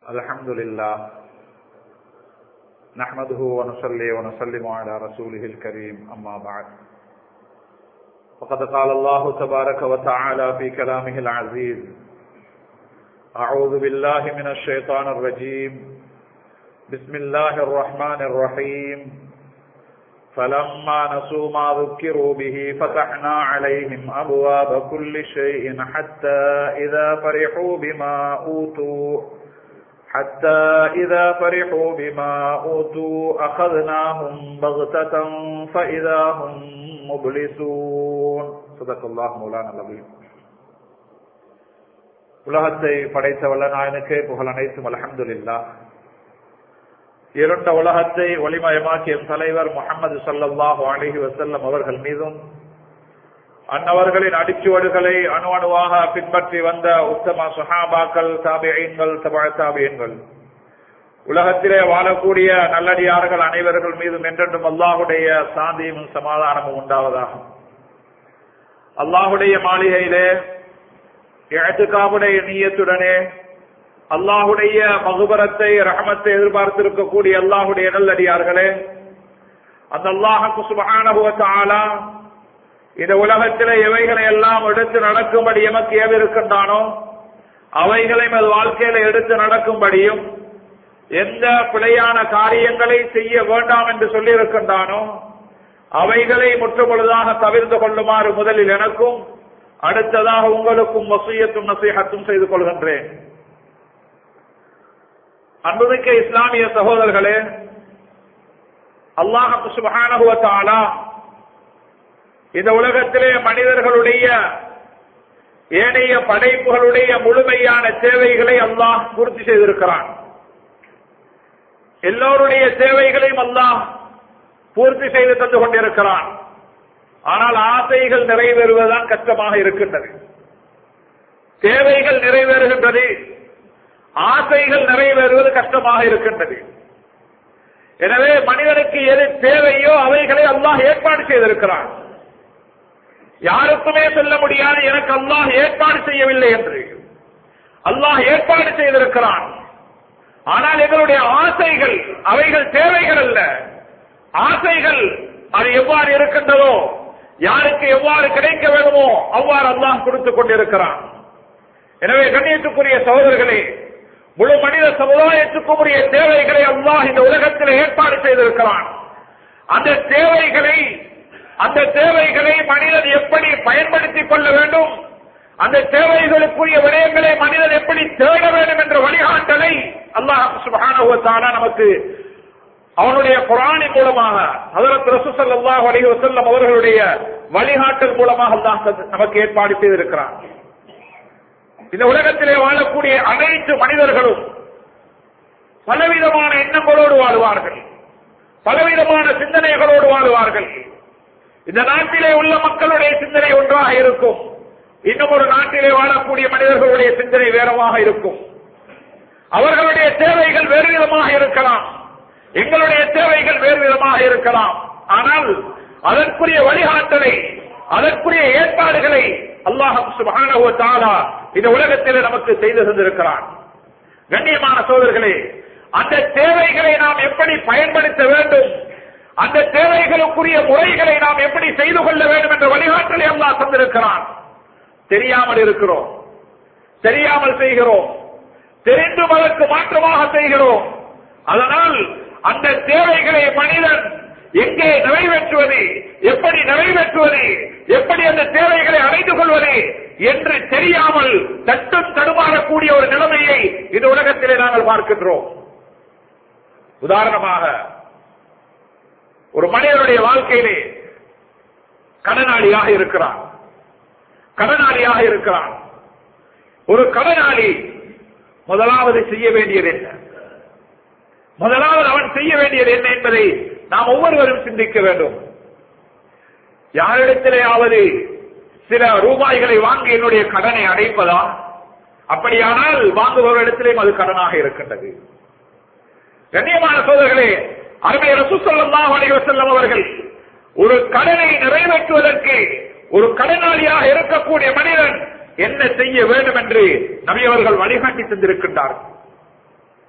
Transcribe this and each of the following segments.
الحمد لله نحمده ونصلي ونسلم على رسوله الكريم أما بعد فقد قال الله تبارك وتعالى في كلامه العزيز أعوذ بالله من الشيطان الرجيم بسم الله الرحمن الرحيم فلما نسوا ما ذكروا به فتحنا عليهم أبواب كل شيء حتى إذا فرحوا بما أوتوا أخذناهم بغتة فإذا هم مبلسون صدق الله مولانا العظيم. உலகத்தை படைத்த வல்ல நாயனுக்கே புகழ் அனைத்தும் அல்ஹம்துலில்லாஹ். இருண்ட உலகத்தை ஒளிமயமாக்கிய தலைவர் முஹம்மது ஸல்லல்லாஹு அலைஹி வஸல்லம் அவர்கள் மீதும் அன்னவர்களின் அடிச்சுவடுகளை அணு அணுவாக பின்பற்றி வந்த உத்தம சுஹாபாக்கள், தாபிஈன்கள், தபஅ தாபிஈன்கள், உலகத்திலே வாழக்கூடிய நல்லடியார்கள் அனைவர்கள் மீதும் என்றென்றும் அல்லாஹுடைய சாந்தியும் சமாதானமும் உண்டாவதாக. அல்லாஹுடைய மாளிகையிலே இஅ்திகாஃபுடைய நிய்யத்துடனே அல்லாஹுடைய மக்ஃபிரத்தை, ரஹமத்தை எதிர்பார்த்திருக்கக்கூடிய அல்லாஹுடைய நல்லடியார்களே, அந்த அல்லாஹ் சுப்ஹானஹு வ தஆலா இந்த உலகத்திலே எவைகளை எல்லாம் எடுத்து நடக்கும்படி எமக்கு ஏவிருக்கின்றானோ அவைகளை அது வாழ்க்கையில எடுத்து நடக்கும்படியும், எந்த பிழையான காரியங்களை செய்ய வேண்டாம் என்று சொல்லி இருக்கின்றானோ அவைகளை முற்றுமுழுதாக தவிர்த்து கொள்ளுமாறு முதலில் எனக்கும் அடுத்ததாக உங்களுக்கும் வசியத்தும் நசீஹத்தும் செய்து கொள்கின்றேன். அன்புமிக்க இஸ்லாமிய சகோதரர்களே, அல்லாஹ் சுப்ஹானஹு வ தஆலா இந்த உலகத்திலே மனிதர்களுடைய ஏனைய படைப்புகளுடைய முழுமையான தேவைகளை அல்லாஹ் பூர்த்தி செய்திருக்கிறான். எல்லோருடைய தேவைகளையும் அல்லாஹ் பூர்த்தி செய்து தந்து கொண்டிருக்கிறான். ஆனால் ஆசைகள் நிறைவேறுவதுதான் கஷ்டமாக இருக்கின்றது. தேவைகள் நிறைவேறுகின்றது, ஆசைகள் நிறைவேறுவது கஷ்டமாக இருக்கின்றது. எனவே மனிதனுக்கு எது தேவையோ அவைகளை அல்லாஹ் ஏற்பாடு செய்திருக்கிறான். யாருக்குமே சொல்ல முடியாது எனக்கு அல்லாஹ் ஏற்பாடு செய்யவில்லை என்று. அல்லாஹ் ஏற்பாடு செய்திருக்கிறான். ஆனால் எங்களுடைய ஆசைகள் அவைகள் தேவைகள் அல்ல. ஆசைகள் அது எவ்வாறு இருக்கின்றதோ, யாருக்கு எவ்வாறு கிடைக்க வேண்டுமோ அவ்வாறு அல்லாஹ் கொடுத்துக் கொண்டிருக்கிறான். எனவே கண்ணியத்துக்குரிய சகோதரர்களே, முழு மனித சமுதாயத்துக்குரிய தேவைகளை அல்லாஹ் இந்த உலகத்தில் ஏற்பாடு செய்திருக்கிறான். அந்த தேவைகளை மனிதன் எப்படி பயன்படுத்திக் கொள்ள வேண்டும், அந்த தேவைகளுக்குரிய விடயங்களை மனிதன் எப்படி தேட வேண்டும் என்ற வழிகாட்டலை அல்லாஹ் சுப்ஹானஹு வ தஆலா நமக்கு அவனுடைய குர்ஆனின் மூலமாக, ஹஜ்ரத் ரசூல் ஸல்லல்லாஹு அலைஹி வஸல்லம் அவர்களுடைய வழிகாட்டல் மூலமாக அல்லாஹ் நமக்கு ஏற்பாடு செய்திருக்கிறான். இந்த உலகத்திலே வாழக்கூடிய அனைத்து மனிதர்களும் பலவிதமான எண்ணங்களோடு வாழ்வார்கள், பலவிதமான சிந்தனைகளோடு வாழ்வார்கள். இந்த நாட்டிலே உள்ள மக்களுடைய சிந்தனை ஒன்றாக இருக்கும், இன்னும் ஒரு நாட்டிலே வாழக்கூடிய மனிதர்களுடைய சிந்தனை வேறமாக இருக்கும். அவர்களுடைய தேவைகள் வேறு விதமாக இருக்கலாம், எங்களுடைய தேவைகள் வேறு விதமாக இருக்கலாம். ஆனால் அதற்குரிய வழிகாட்டலை, அதற்குரிய ஏற்பாடுகளை அல்லாஹ் சுப்ஹானஹு வ தஆலா இந்த உலகத்திலே நமக்கு செய்து தந்திருக்கிறான். கண்ணியமான சகோதரர்களே, அந்த தேவைகளை நாம் எப்படி பயன்படுத்த வேண்டும், அந்த தேவைகளுக்குரிய முறைகளை நாம் எப்படி செய்து கொள்ள வேண்டும் என்ற வழிகாட்டலை அல்லாஹ் தந்திருக்கிறான். தெரியாமல் இருக்கிறோம், தெரியாமல் செய்கிறோம், தெரிந்தும் அதற்கு மாற்றமாக செய்கிறோம். அதனால் அந்த தேவைகளை மனிதன் எங்கே நிறைவேற்றுவது, எப்படி நிறைவேற்றுவது, எப்படி அந்த தேவைகளை அடைந்து கொள்வது என்று தெரியாமல் தட்டும் தடுமாறக்கூடிய ஒரு நிலைமையை இந்த உலகத்திலே நாங்கள் பார்க்கின்றோம். உதாரணமாக, ஒரு மனிதனுடைய வாழ்க்கையிலே கடனாளியாக இருக்கிறான். ஒரு கடனாளி முதலாவது செய்ய வேண்டியது என்ன, முதலாவது அவன் செய்ய வேண்டியது என்ன என்பதை நாம் ஒவ்வொருவரும் சிந்திக்க வேண்டும். யாரிடத்திலேயாவது சில ரூபாய்களை வாங்கி என்னுடைய கடனை அடைப்பதா? அப்படியானால் வாங்குபவரிடத்திலே அது கடனாக இருக்கின்றது. கண்ணியமான சகோதரர்களே, அருமை ரசூல் ஸல்லல்லாஹு அலைஹி வஸல்லம் அவர்கள் ஒரு கடனை நிறைவேற்றுவதற்கு ஒரு கடனாளியாக இருக்கக்கூடிய மனிதன் என்ன செய்ய வேண்டும் என்று நபி அவர்கள் வழிகாட்டி தந்திருக்கின்றார்கள்.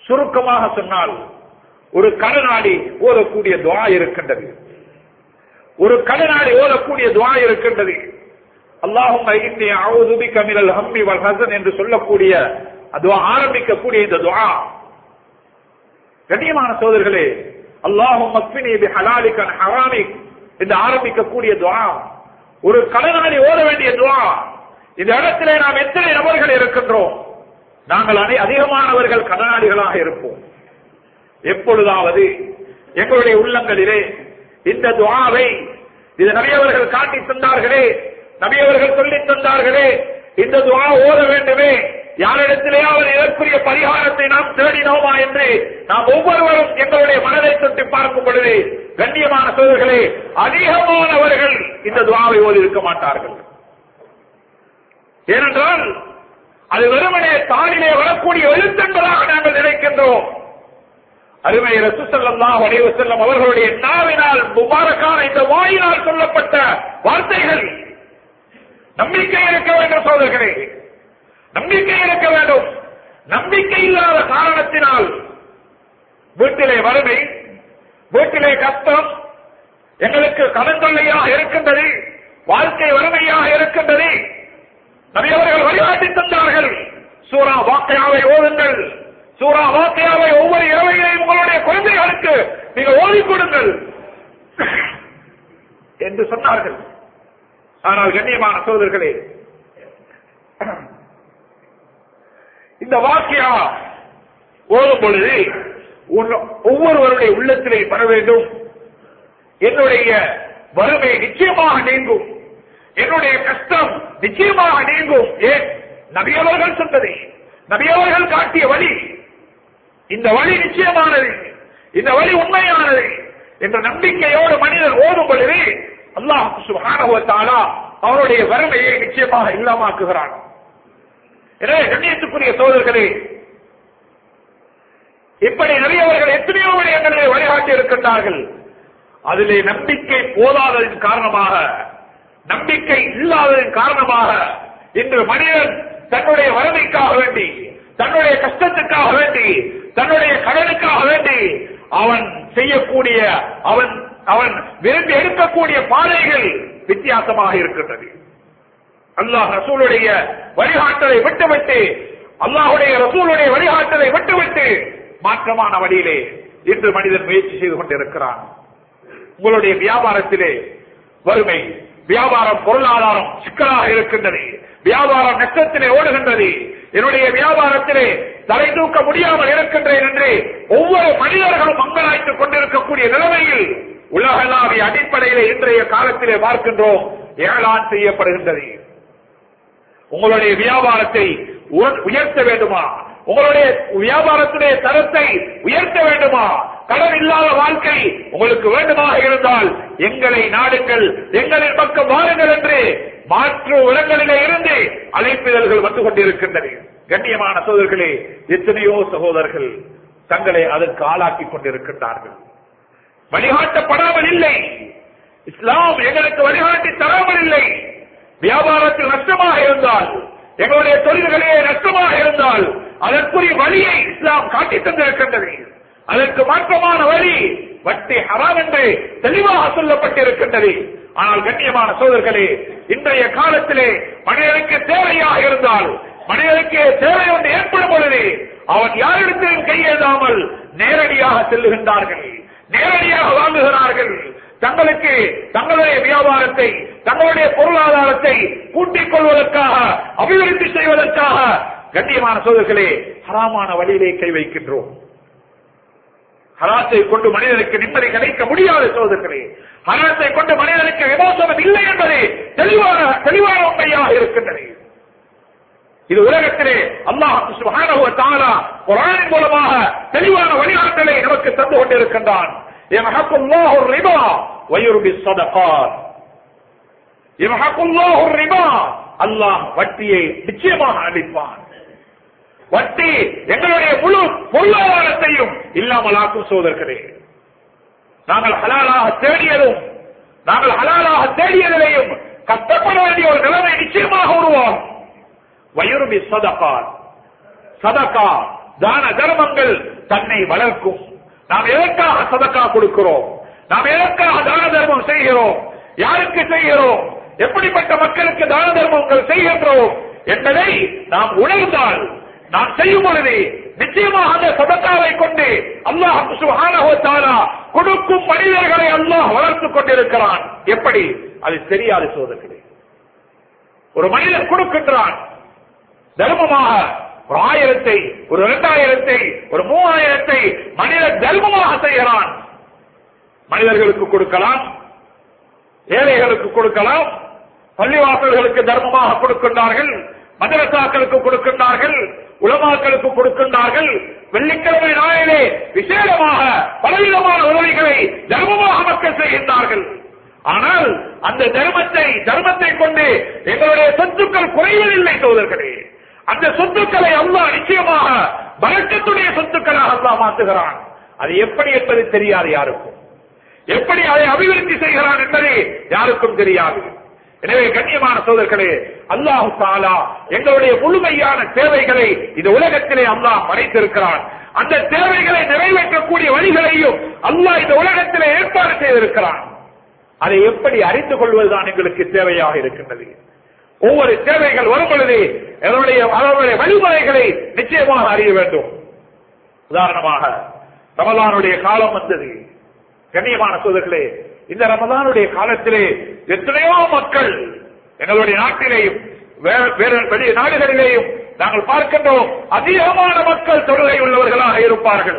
சுருக்கமாக சொன்னால் ஒரு கடனாளி ஓதக்கூடிய துஆ இருக்கின்றது. ஒரு கடனாளி ஓதக்கூடிய துஆ இருக்கின்றது. அல்லாஹும்ம இன்னி அஊது பிக மினல் ஹம்மி வல் ஹஸன் என்று சொல்லக்கூடிய துஆ, ஆரம்பிக்கக்கூடிய இந்த துஆ, கண்ணியமான சகோதரர்களே, அல்லாஹும்ம க்ஃபினி பிஹலாலிக அன் ஹராமிக் என்று ஆரம்பிக்கக்கூடிய துஆ, ஒரு கடனாளி ஓத வேண்டிய துஆ. இந்த இடத்திலே நாம் எத்தனை நபர்கள் இருக்கின்றோம்? நாங்கள் அதிகமானவர்கள் கடனாளிகளாக இருப்போம். எப்பொழுதாவது எங்களுடைய உள்ளங்களிலே இந்த துஆவை, இது நபியவர்கள் காட்டி தந்தார்களே, நபியவர்கள் சொல்லி தந்தார்களே, இந்த துஆ ஓத வேண்டுமே, யாரிடத்திலேயாவது இதற்குரிய பரிகாரத்தை நாம் தேடினோமா என்று நாம் ஒவ்வொருவரும் எங்களுடைய மனதை தொட்டு பார்க்கும் பொழுது, கண்ணியமான சோதர்களே, அதிகமானவர்கள் இந்த துஆவை ஓதி இருக்க மாட்டார்கள். ஏனென்றால் அது வெறுமனே தாளிலே வரக்கூடிய எழுத்தென்பதாக நாங்கள் நினைக்கின்றோம். அருமை ரசூல் ஸல்லல்லாஹு அலைஹி வஸல்லம் அவர்களுடைய நாவினால், முபாரக்கான இந்த வாயினால் சொல்லப்பட்ட வார்த்தைகள். நம்பிக்கை இருக்க வேண்டும் சோதர்களே, நம்பிக்கை இருக்க வேண்டும். நம்பிக்கை இல்லாத காரணத்தினால் வீட்டிலே வறுமை, வீட்டிலே கஷ்டம், எங்களுக்கு கடன் தொல்லையாக இருக்கின்றது, வாழ்க்கை வறுமையாக இருக்கின்றது. நபியவர்கள் வழிகாட்டி தந்தார்கள், சூரா வாக்கையாவை ஓதுங்கள், சூரா வாக்கையாவை ஒவ்வொரு இரவையும் உங்களுடைய குழந்தைகளுக்கு நீங்கள் ஓதிக் கொடுங்கள் என்று சொன்னார்கள். ஆனால் கண்ணியமான சகோதரர்களே, இந்த வாக்கியா ஓதும் பொழுது ஒவ்வொருவருடைய உள்ளத்திலே வர வேண்டும், என்னுடைய வறுமை நிச்சயமாக நீங்கும், என்னுடைய கஷ்டம் நிச்சயமாக நீங்கும். ஏன்? நபியவர்கள் சொன்னது, நபியவர்கள் காட்டிய வழி, இந்த வழி நிச்சயமானது, இந்த வழி உண்மையானது என்ற நம்பிக்கையோடு மனிதர் ஓடும் பொழுது அல்லாஹ் சுப்ஹானஹு வ தஆலா அவருடைய வறுமையை நிச்சயமாக இல்லாமாக்குகிறான். எனவே கண்ணியத்துக்குரிய சகோதரர்களே, இப்படி நபியவர்கள் எத்தனையோ விடயங்களிலே வழிகாட்டி இருக்கின்றார்கள். அதிலே நம்பிக்கை போதாததின் காரணமாக, நம்பிக்கை இல்லாததன் காரணமாக இன்று மனிதன் தன்னுடைய வறுமைக்காக வேண்டி, தன்னுடைய கஷ்டத்துக்காக வேண்டி, தன்னுடைய கடனுக்காக வேண்டி அவன் செய்யக்கூடிய, அவன் விரும்பி எடுக்கக்கூடிய பாதைகள் வித்தியாசமாக இருக்கின்றது. அல்லாஹ் ரசூலுடைய வழிகாட்டலை விட்டுவிட்டு, அல்லாஹுடைய ரசூலுடைய வழிகாட்டலை விட்டுவிட்டு மாற்றமான வழியிலே இன்று மனிதன் முயற்சி செய்து கொண்டிருக்கிறான். உங்களுடைய வியாபாரத்திலே வறுமை, வியாபாரம் பொருளாதாரம் சிக்கலாக இருக்கின்றது, வியாபாரம் நஷ்டத்திலே ஓடுகின்றது, என்னுடைய வியாபாரத்திலே தலை தூக்க முடியாமல் இருக்கின்றேன் என்று ஒவ்வொரு மனிதர்களும் மங்களாய்த்துக் கொண்டிருக்கக்கூடிய நிலைமையில் உலகளாவிய அடிப்படையிலே இன்றைய காலத்திலே பார்க்கின்றோம், ஏலான் செய்யப்படுகின்றது. உங்களுடைய வியாபாரத்தை உயர்த்த வேண்டுமா? உங்களுடைய வியாபாரத்துடைய தரத்தை உயர்த்த வேண்டுமா? கடன் இல்லாத வாழ்க்கை உங்களுக்கு வேண்டுமாக இருந்தால் எங்களை நாடுங்கள், எங்களின் பக்கம் வாருங்கள் என்று மாற்று இடங்களிலே இருந்து அழைப்பிதழ்கள் வந்து கொண்டிருக்கின்றன. கண்ணியமான சகோதரர்களே, எத்தனையோ சகோதரர்கள் தங்களை அதற்கு ஆளாக்கிக் கொண்டிருக்கின்றார்கள். வழிகாட்டப்படாமல் இல்லை, இஸ்லாம் எங்களுக்கு வழிகாட்டி தராமல் இல்லை. வியாபாரத்தில் நஷ்டமாக இருந்தால், எங்களுடைய தொழில்களே நஷ்டமாக இருந்தால் அதற்குரிய வழியை இஸ்லாம் காட்டி தந்திருக்கின்றது. அதற்கு மாற்றமான வழி வட்டி ஹராம் என்று தெளிவாக சொல்லப்பட்டிருக்கின்றது. ஆனால் கண்ணியமான சகோதரர்களே, இன்றைய காலத்திலே மனிதனுக்கு தேவையாக இருந்தால், மனிதனுக்கு தேவை ஒன்று ஏற்படும் பொழுது அவன் யாரிடத்திலும் கையேதாமல் நேரடியாக செல்லுகின்றார்கள், நேரடியாக வாங்குகிறார்கள். தங்களுக்கு தங்களுடைய வியாபாரத்தை, தங்களுடைய பொருளாதாரத்தை கூட்டிக் கொள்வதற்காக, அபிவிருத்தி செய்வதற்காக கண்ணியமான சகோதரர்களே ஹராமான வழியிலே கை வைக்கின்றோம். ஹராத்தை கொண்டு மனிதனுக்கு நிம்மதி கிடைக்க முடியாத சகோதரர்களே, ஹராத்தை கொண்டு மனிதனுக்கு விமோசனம் இல்லை என்பது தெளிவான உண்மையாக இருக்கின்றது. இது உலகத்திலே அல்லாஹ் சுப்ஹானஹு வ தஆலா குர்ஆனின் மூலமாக தெளிவான வழிகாட்டலை நமக்கு தந்து கொண்டிருக்கின்றான். யம்ஹகுல்லாஹு ரிபா வ யுர்பி ஸதகாத். யம்ஹகுல்லாஹு ரிபா, அல்லாஹ் வட்டியை நிச்சயமாக அழிப்பான். வட்டி எங்களுடைய முழு பொருளாதாரத்தையும் இல்லாமல் ஆக்கும் சோதர்களே. நாங்கள் ஹலாலாக தேடியதும், நாங்கள் ஹலாலாக தேடியதிலையும் கஷ்டப்பட வேண்டிய ஒரு நிலைமை நிச்சயமாக உருவாகும். வயுர்பி ஸதகாத், சதகா தான தர்மங்கள் தன்னை வளர்க்கும். நாம் எதற்காக சதக்கா கொடுக்கிறோம், நாம் எதற்காக தான தர்மம் செய்கிறோம், யாருக்கு செய்கிறோம், எப்படிப்பட்ட மக்களுக்கு தான தர்மங்கள் செய்கின்றோம் என்பதை நாம் உணர்ந்தால், நாம் செய்யும் பொழுது நிச்சயமாக அந்த சதக்காவை கொண்டு அல்லாஹ் சுப்ஹானஹு வ தஆலா கொடுக்கும் மனிதர்களை அல்லாஹ் வளர்த்துக் கொண்டிருக்கிறான். எப்படி? அது தெரியாது சோதர்களே. ஒரு மனிதன் கொடுக்கின்றான் தர்மமாக, ஒரு 1000, ஒரு 2000, ஒரு 3000 மனிதன் தர்மமாக செய்கிறான். மனிதர்களுக்கு கொடுக்கலாம், ஏழைகளுக்கு கொடுக்கலாம், பள்ளிவாசல்களுக்கு தர்மமாக கொடுக்கின்றார்கள், மதரசாக்களுக்கு கொடுக்கின்றார்கள், உலமாக்களுக்கு கொடுக்கின்றார்கள். வெள்ளிக்கிழமை நாளிலே விசேடமாக பலவிதமான உதவிகளை தர்மமாக மக்கள் செய்கின்றார்கள். ஆனால் அந்த தர்மத்தை கொண்டு எங்களுடைய சொத்துக்கள் குறைவதில்லை சோதர்களே. அந்த சொத்துக்களை அல்லாஹ் நிச்சயமாக பரக்கத்துடைய சொத்துக்களாக அல்லாஹ் மாற்றுகிறான். அது எப்படி என்பது தெரியாது யாருக்கும். எப்படி அதை அபிவிருத்தி செய்கிறான் என்பது யாருக்கும் தெரியாது. எனவே கண்ணியமான சோதர்களே, அல்லாஹ் தஆலா எங்களுடைய முழுமையான தேவைகளை இந்த உலகத்திலே அல்லாஹ் படைத்திருக்கிறான். அந்த தேவைகளை நிறைவேற்றக்கூடிய வழிகளையும் அல்லாஹ் இந்த உலகத்திலே ஏற்பாடு செய்திருக்கிறான். அதை எப்படி அறிந்து கொள்வதுதான் எங்களுக்கு தேவையாக இருக்கின்றது. ஒவ்வொரு தேவைகள் வரும் பொழுது அவருடைய வழிமுறைகளை நிச்சயமாக அறிய வேண்டும். உதாரணமாக ரமலானுடைய காலம் வந்தது. கண்ணியமான சோதர்களே, இந்த ரமலானுடைய காலத்திலே எத்தனையோ மக்கள் எங்களுடைய நாட்டிலேயும் வெளி நாடுகளிலேயும் நாங்கள் பார்க்கின்றோம், அதிகமான மக்கள் தொழுகை உள்ளவர்களாக இருப்பார்கள்.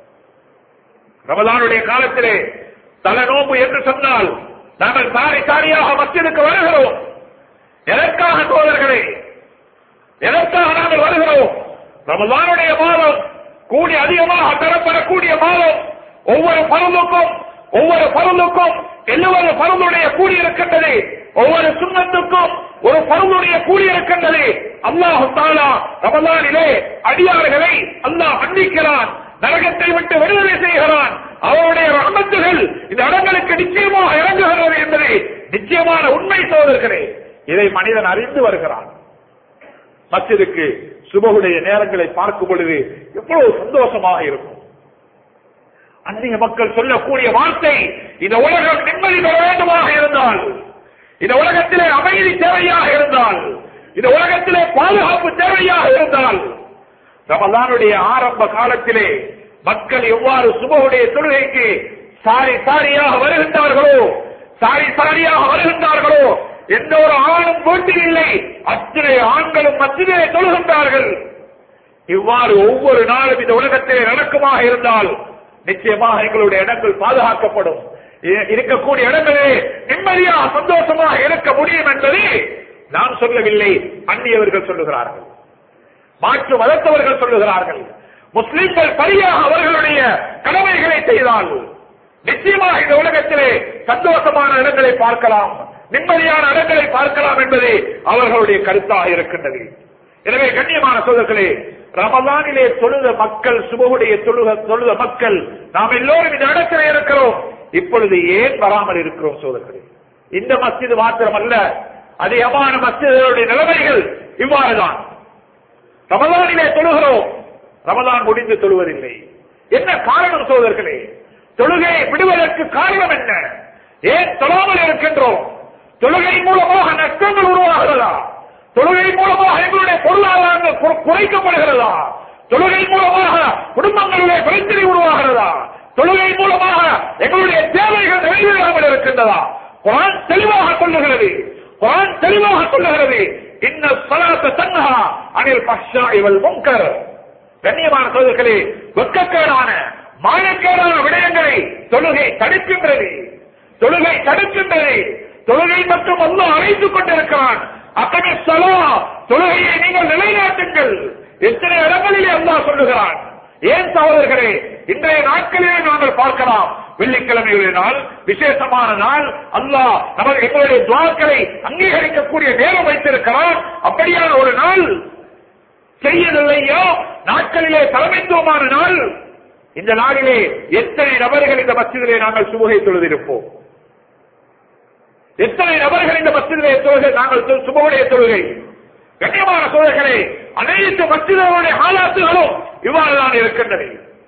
ரமலானுடைய காலத்திலே தலை நோம்பு என்று சொன்னால் நாங்கள் சாரியாக மஸ்ஜிதுக்கு வருகிறோம். எதற்காக சோதர்களே? எதற்காக நாங்கள் வருகிறோம்? ரமலானுடைய மாதம் கூடி அதிகமாக பெறப்படக்கூடிய மாதம். ஒவ்வொரு பருளுக்கும் 70 பருளுடைய கூடி இருக்கின்றது. ஒவ்வொரு சுன்னத்துக்கும் ஒரு பருளுடைய கூடி இருக்கின்றது. அல்லாஹ் தஆலா ரமலானிலே அடியார்களை அல்லாஹ் மன்னிக்கிறான், நரகத்தை விட்டு விடுதலை செய்கிறான். அவருடைய ரஹ்மத்துகள் இந்த இடங்களுக்கு நிச்சயமாக இறங்குகிறது என்பது நிச்சயமான உண்மை சோதர்களே. இதை மனிதன் அறிந்து வருகிறான். மஸ்ஜிதுக்கு சுபஹுடைய நேரங்களை பார்க்கும் பொழுது எவ்வளவு சந்தோஷமாக இருக்கும். அந்நிய மக்கள் சொல்லக்கூடிய வார்த்தை, இந்த உலகம் நிம்மதி பெற வேண்டுமாக இருந்தால், இந்த உலகத்திலே அமைதி தேவையாக இருந்தால், இந்த உலகத்திலே பாதுகாப்பு தேவையாக இருந்தால், ரமலானுடைய ஆரம்ப காலத்திலே மக்கள் எவ்வாறு சுபஹுடைய தொழுகைக்கு சாரியாக வருகின்றார்களோ எந்த ஒரு ஆணும் போட்டியில் இல்லை, அத்தனை ஆண்களும் மஸ்ஜிதிலே தொழுகின்றார்கள். இவ்வாறு ஒவ்வொரு நாளும் இந்த உலகத்திலே நடக்குமாக இருந்தால் நிச்சயமாக எங்களுடைய இடங்கள் பாதுகாக்கப்படும். இருக்கக்கூடிய இடங்களே நிம்மதியாக சந்தோஷமாக இருக்க முடியும் என்பதை நான் சொல்லவில்லை, அந்நியவர்கள் சொல்லுகிறார்கள், மாற்று மதத்தவர்கள் சொல்லுகிறார்கள். முஸ்லிம்கள் சரியாக அவர்களுடைய கடமைகளை செய்தால் நிச்சயமாக இந்த உலகத்திலே சந்தோஷமான இடங்களை பார்க்கலாம், நிம்மதியான இடங்களை பார்க்கலாம் என்பது அவர்களுடைய கருத்தாக இருக்கின்றது. எனவே கண்ணியமான சோதர்களே, ரமலானிலே தொழுத மக்கள், சுபஹுடைய தொழுத மக்கள், நாம் எல்லோரும் இந்த இடத்திலே இருக்கிறோம். இப்பொழுது ஏன் வராமல் இருக்கிறோம் சோதர்களே? இந்த மஸ்ஜிது மாத்திரமல்ல, அதிகமான மஸ்ஜிதுகளுடைய நிலைமைகள் இவ்வாறுதான். ரமலானிலே தொழுகிறோம், ரமலான் முடிந்து தொழுவதில்லை. என்ன காரணம் சோதர்களே? தொழுகையை விடுவதற்கு காரணம் என்ன? ஏன் தொழாமல் இருக்கின்றோம்? தொழுகை மூலமாக நஷ்டங்கள் உருவாகிறதா? தொழுகை மூலமாக எங்களுடைய பொருளாதாரங்கள் குறைக்கப்படுகிறதா? தொழுகை மூலமாக குடும்பங்களிலே பிரச்சனை உருவாகிறதா? தொழுகை மூலமாக எங்களுடைய தேவைகள் நிறைவேறாமல் இருக்கின்றதா? குர்ஆன் தெளிவாக சொல்லுகிறது, இன்ன ஸலாத்த தன்ஹா அனில் ஃபஹ்ஷாஇ வல் முன்கர். கண்ணியமான சகோதரர்களே, வெட்கக்கேடான மானக்கேடான விடயங்களை தொழுகை தடுக்கின்றது. தொழுகை மட்டும் அல்லாஹ் அழைத்துக் கொண்டிருக்கிறான். அத்தனை தொழுகையை நீங்கள் நிலைநாட்டுங்கள். எத்தனை இடங்களிலே அல்லாஹ் சொல்லுகிறான். ஏன் சகோதரர்களே, இன்றைய நாட்களிலே நாங்கள் பார்க்கலாம், வெள்ளிக்கிழமையுடைய நாள், விசேஷமான நாள், அல்லாஹ் எங்களுடைய துஆக்களை அங்கீகரிக்கக்கூடிய நேரம் வைத்திருக்கிறான். அப்படியான ஒரு நாள் செய்யவில்லையோ நாட்களிலே தலைமைத்துவமான நாள். இந்த நாளிலே எத்தனை நபர்கள் இந்த மஸ்ஜிதிலே நாங்கள் சுபஹை தொழுதிருப்போம்? எத்தனை நபர்கள் இந்த மஸ்ஜிதிலே நாங்கள் சுபஹுடைய தொழுகை? கண்ணியமான சோதர்களே, அனைத்து மஸ்ஜிதுகளுடைய ஹாலாத்துகளும் இவ்வாறுதான் இருக்கின்றது.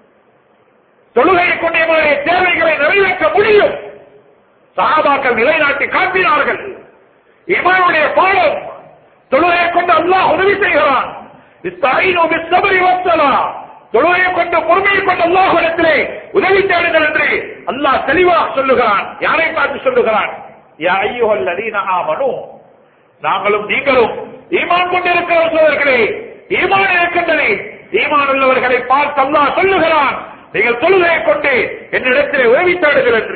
தொழுகையை கொண்டு எங்களுடைய தேவைகளை நிறைவேற்ற முடியும். சஹாபாக்கள் நிலைநாட்டி காட்டினார்கள். ஈமானுடைய பாடம். தொழுகையை கொண்டு அல்லாஹ் உதவி செய்கிறான். இஸ்தஈனு பிஸ்ஸப்ரி வஸ்ஸலாஹ். தொழுகையை கொண்டு பொறுமையை கொண்டு அல்லாஹ்விடத்திலே உதவி தேடுங்கள் என்று அல்லாஹ் தெளிவாக சொல்லுகிறான். யாரை பார்த்து சொல்லுகிறான்? யா அய்யுஹல்லதீன ஆமனூ, நாங்களும் நீங்களும் ஈமான் கொண்டிருக்கிற சகோதரர்களே, ஈமான் இருக்கின்றன. ஈமான் உள்ளவர்களை பார்த்து அல்லாஹ் சொல்லுகிறான், நீங்கள் தொழுகையை கொண்டு என்னிடத்திலே உதவி தேடுங்கள் என்று.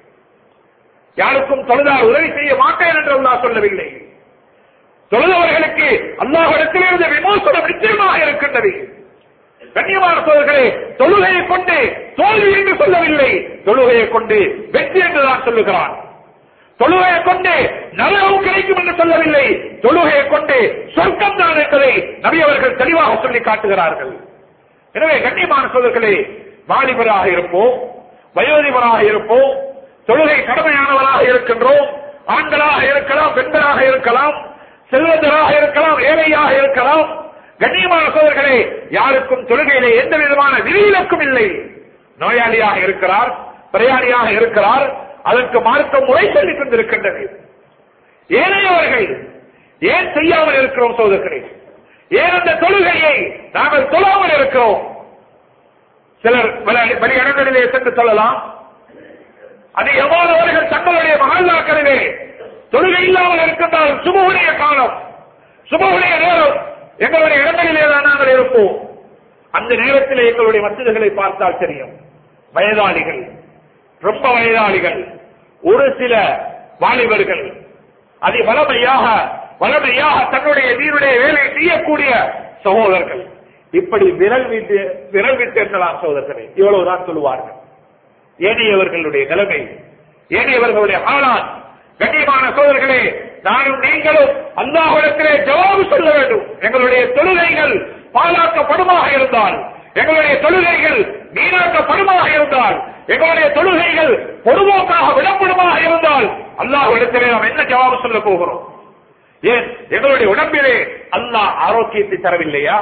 யாருக்கும் தொழுதால் உதவி செய்ய மாட்டேன் என்று அல்லாஹ் சொல்லவில்லை. தொழுதவர்களுக்கு அல்லாஹ்விடத்திலே இருந்த விமோசனம் நிச்சயமாக இருக்கின்றது. கண்ணியமான சகோதரர்களே, தொழுகையை கொண்டு தோல்வி என்று சொல்லவில்லை, தொழுகையை கொண்டு வெற்றி என்றுதான் சொல்லுகிறான். தொழுகையை கொண்டு நரகம் கிடைக்கும் என்று சொல்லவில்லை, தொழுகையை கொண்டு சொர்க்கம் தான் என்பதை நபி அவர்கள் தெளிவாக சொல்லி காட்டுகிறார்கள். எனவே கண்ணியமான சகோதரர்களே, வாலிபராக இருப்போம், வயோதிபராக இருப்போம், தொழுகை கடமையானவராக இருக்கின்றோம். ஆண்களாக இருக்கலாம், பெண்களாக இருக்கலாம், செல்வந்தராக இருக்கலாம், ஏழையாக இருக்கலாம். கண்ணியமான சகோதரர்களே, யாருக்கும் தொழுகையிலே எந்த விதமான விதிவிலக்கும் இல்லை. நோயாளியாக இருக்கிறார், பிரயாணியாக இருக்கிறார், அதற்கு மார்க்கம் முறை சொல்லிக் கொண்டிருக்கின்றது. ஏனையவர்கள் ஏன் செய்யாமல் இருக்கிறோம் சகோதரர்களே? ஏன் அந்த தொழுகையை நாங்கள் தொழாமல் இருக்கிறோம்? சிலர் பல இடங்களிலே சென்று சொல்லலாம். அது எவ்வாறு அவர்கள் தங்களுடைய மஹல்லாக்களிலே தொழுகை இல்லாமல் இருக்கின்றால் சுபஹுடைய காலம், சுபஹுடைய நேரம் எங்களுடைய இடங்களிலே தான் நாங்கள் இருப்போம். அந்த நேரத்தில் எங்களுடைய மஸ்ஜிதுகளை பார்த்தால் தெரியும். வயதாளிகள், ரொம்ப வயதாளிகள், ஒரு சில வாலிபர்கள், அது வளமையாக தன்னுடைய வீருடைய வேலை செய்யக்கூடிய சகோதரர்கள், இப்படி விரல் விட்டு எண்ணலாம் சகோதரர்களே, இவ்வளவுதான் சொல்லுவார்கள். ஏனையவர்களுடைய நிலைமை, ஏனையவர்களுடைய ஆளான். கண்ணியமான சகோதரர்களே, நானும் நீங்களும் அல்லாஹ்விடத்திலே ஜவாபு சொல்ல வேண்டும். எங்களுடைய தொழுகைகள் பாழாக்கப்படுமாக இருந்தால், எங்களுடைய தொழுகைகள் வீணாக்கப்படுமாக இருந்தால், எங்களுடைய தொழுகைகள் பொதுவோக்காக விடப்படுமாக இருந்தால் அல்லாஹ்விடத்திலே நாம் என்ன ஜவாபு சொல்ல போகிறோம்? ஏன் எங்களுடைய உடம்பிலே அல்லாஹ் ஆரோக்கியத்தை தரவில்லையா?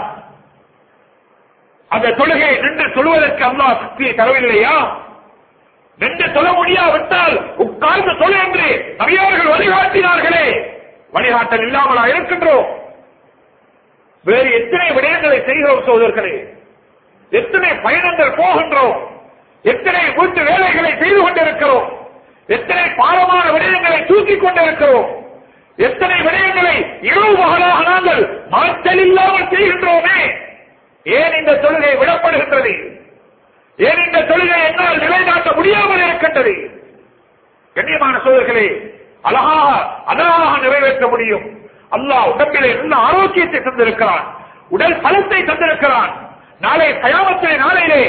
அந்த தொழுகையை நின்று சொல்வதற்கு அல்லாஹ் சக்தியை தரவில்லையா? நின்று சொல்ல முடியாவிட்டால் உட்கார்ந்து சொல்ல என்று நபியவர்கள் வழிகாட்டினார்களே, வழிகாட்டல் இல்லாமலா இருக்கின்றோம்? வேறு எத்தனை விடயங்களை செய்கிறோம் சகோதரர்களே, எத்தனை பயணங்கள் போகின்றோம், எத்தனை வீட்டு வேலைகளை செய்து கொண்டிருக்கிறோம், எத்தனை பாரமான விடயங்களை தூக்கிக் கொண்டிருக்கிறோம், எத்தனை விடயங்களை இரவு பகலாக நாங்கள் மாற்றல் இல்லாமல் செய்கின்றோமே. ஏன் இந்த தொழுகை விடப்படுகின்றது? ஏன் இந்த தொழுகை என்னால் நிலைநாட்ட முடியாமல் இருக்கின்றது? கண்ணியமான சகோதரர்களே, அழகாக நிறைவேற்ற முடியும். அல்லாஹ் உடம்பிலே நல்ல ஆரோக்கியத்தை தந்திருக்கிறான், உடல் பலத்தை தந்திருக்கிறான். நாளை கயாமத்திலே நாளையிலே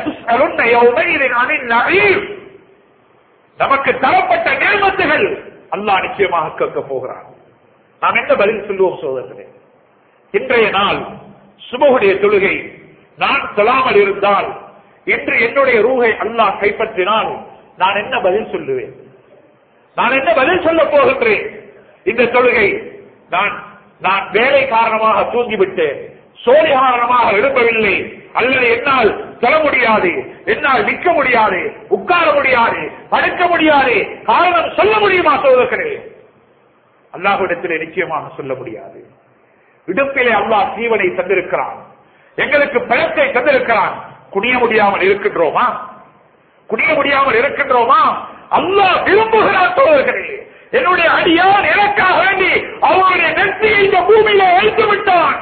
நமக்கு தரப்பட்ட நேர்மத்துகள் அல்லாஹ் நிச்சயமாக கேட்க போகிறான். நாம் என்ன பதில் சொல்லுவோம் சகோதரர்களே? இன்றைய நாள் சுபஹுடைய தொழுகை நான் சொல்லாமல் இருந்தால், இன்று என்னுடைய ரூஹை அல்லாஹ் கைப்பற்றினால் நான் என்ன பதில் சொல்லுவேன்? நான் என்ன பதில் சொல்ல போகின்றேன்? இந்த தொழுகை நான் வேலை காரணமாக தூங்கிவிட்டேன், சோழி காரணமாக எழுப்பவில்லை, அல்லது என்னால் சொல்ல முடியாது, என்னால் நிற்க முடியாது, உட்கார முடியாது, படுக்க முடியாது, காரணம் சொல்ல முடியுமா சகோதரர்களே? அல்லாஹ்விடத்திலே நிச்சயமாக சொல்ல முடியாது. இடுப்பிலே அல்லாஹ் ஜீவனை தந்திருக்கிறான், எங்களுக்கு பழத்தை தந்திருக்கிறான். குனிய முடியாமல் இருக்கின்றோமா? குனிய முடியாமல் இருக்கின்றோமா? அல்லாஹ் விரும்புகிறான் சகோதரர்களே. என்னுடைய அடியான் எனக்காக வேண்டி அவருடைய நெற்றியை இந்த பூமியில வைத்து விட்டான்.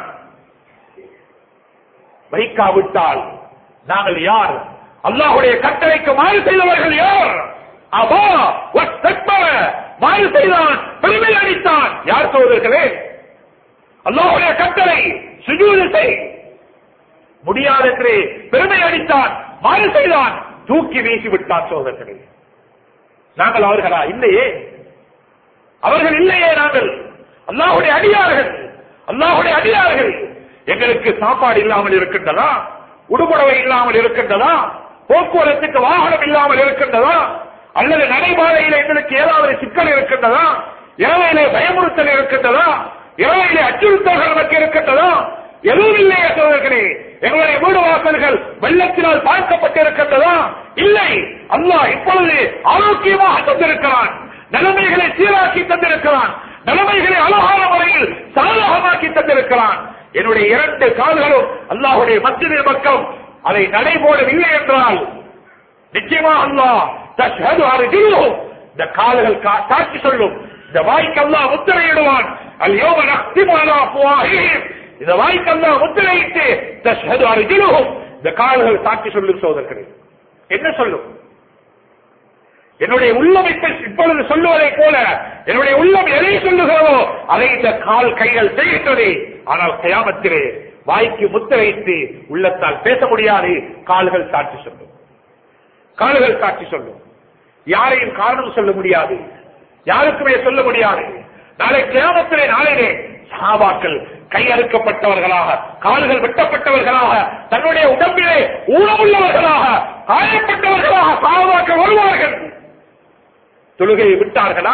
வைக்காவிட்டால் நாங்கள் யார்? அல்லாஹ்வுடைய கட்டளைக்கு மாறு செய்தவர்கள் யார்? அபா வஸ்தக்பர, மாறு செய்தான், பெருமை அடித்தான். யார் சகோதரர்களே? அல்லாஹ்வுடைய கட்டளை சுஜூது செய், முடியாது என்று பெருமை அடித்தான், மாறு செய்தான், தூக்கி வீசி விட்டான் சகோதரர்களே. நாங்கள் அவர்களா? இல்லையே, அவர்கள் இல்லையே. நாங்கள் அல்லாஹ்வுடைய அடியார்கள், அல்லாஹ்வுடைய அடியார்கள். எங்களுக்கு சாப்பாடு இல்லாமல் இருக்கின்றதா? உடுபடவை இல்லாமல் இருக்கின்றதா? போக்குவரத்துக்கு வாகனம் இல்லாமல் இருக்கின்றதா? அல்லது நடைபாதையில் எங்களுக்கு ஏதாவது சிக்கல் இருக்கின்றதா? இரவையிலே பயமுறுத்தல் இருக்கின்றதா? இரவையிலே அச்சுறுத்தல்கள் நமக்கு இருக்கின்றதா? எதுவும் இல்லையே சோதர்களே. எங்களுடைய வீடு வாசல்கள் வெள்ளத்தினால் பார்க்கப்பட்டிருக்கின்றதா? இல்லை. அல்லாஹ் இப்பொழுது ஆரோக்கியமாக தந்திருக்கிறான், நிலைமைகளை சீராக்கி தந்திருக்கிறான், நிலைமைகளை அழகான முறையில் சாதகமாக்கி தந்திருக்கிறான். என்னுடைய 2 கால்களும் அல்லாஹ்வுடைய மஸ்ஜிதில் பக்கம் அதை நடைபோடவில்லை என்றால் நிச்சயமாக அல்லாஹ் தஷ்ஹது அர்ஜுலுஹும், இந்த கால்கள் சாட்சி சொல்லும். இந்த வாய்க்கு அல்லாஹ் முத்திரையிடுவான். அல்யௌம நக்திமு அலா அஃப்வாஹிஹிம், இந்த வாய்க்கு அல்லாஹ் முத்திரையிட்டு தஷ்ஹது அர்ஜுலுஹும், இந்த கால்கள் சாட்சி சொல்லும். சோதர்களே, என்ன சொல்லும்? என்னுடைய உள்ளம் இப்பொழுது சொல்லுவதை போல என்னுடைய உள்ளம் எதை சொல்லுகிறதோ அதை இந்த கால் கைகள் செய்கின்றதே. ஆனால் கியாமத்திலே வாய்க்கு முத்திரையிட்டு உள்ளத்தால் பேச முடியாது. கால்கள் சாட்சி சொல்லும். கால்கள் சாட்சி சொல்லும். யாரையும் காரணம் சொல்ல முடியாது, யாருக்குமே சொல்ல முடியாது. நாளை கியாமத்திலே நாளிலே சஹாபாக்கள் கை அறுக்கப்பட்டவர்களாக, கால்கள் வெட்டப்பட்டவர்களாக, தன்னுடைய உடம்பிலே ஊனமுள்ளவர்களாக, காயப்பட்டவர்களாக சஹாபாக்கள் வருவார்கள். தொழுகையை விட்டார்களா?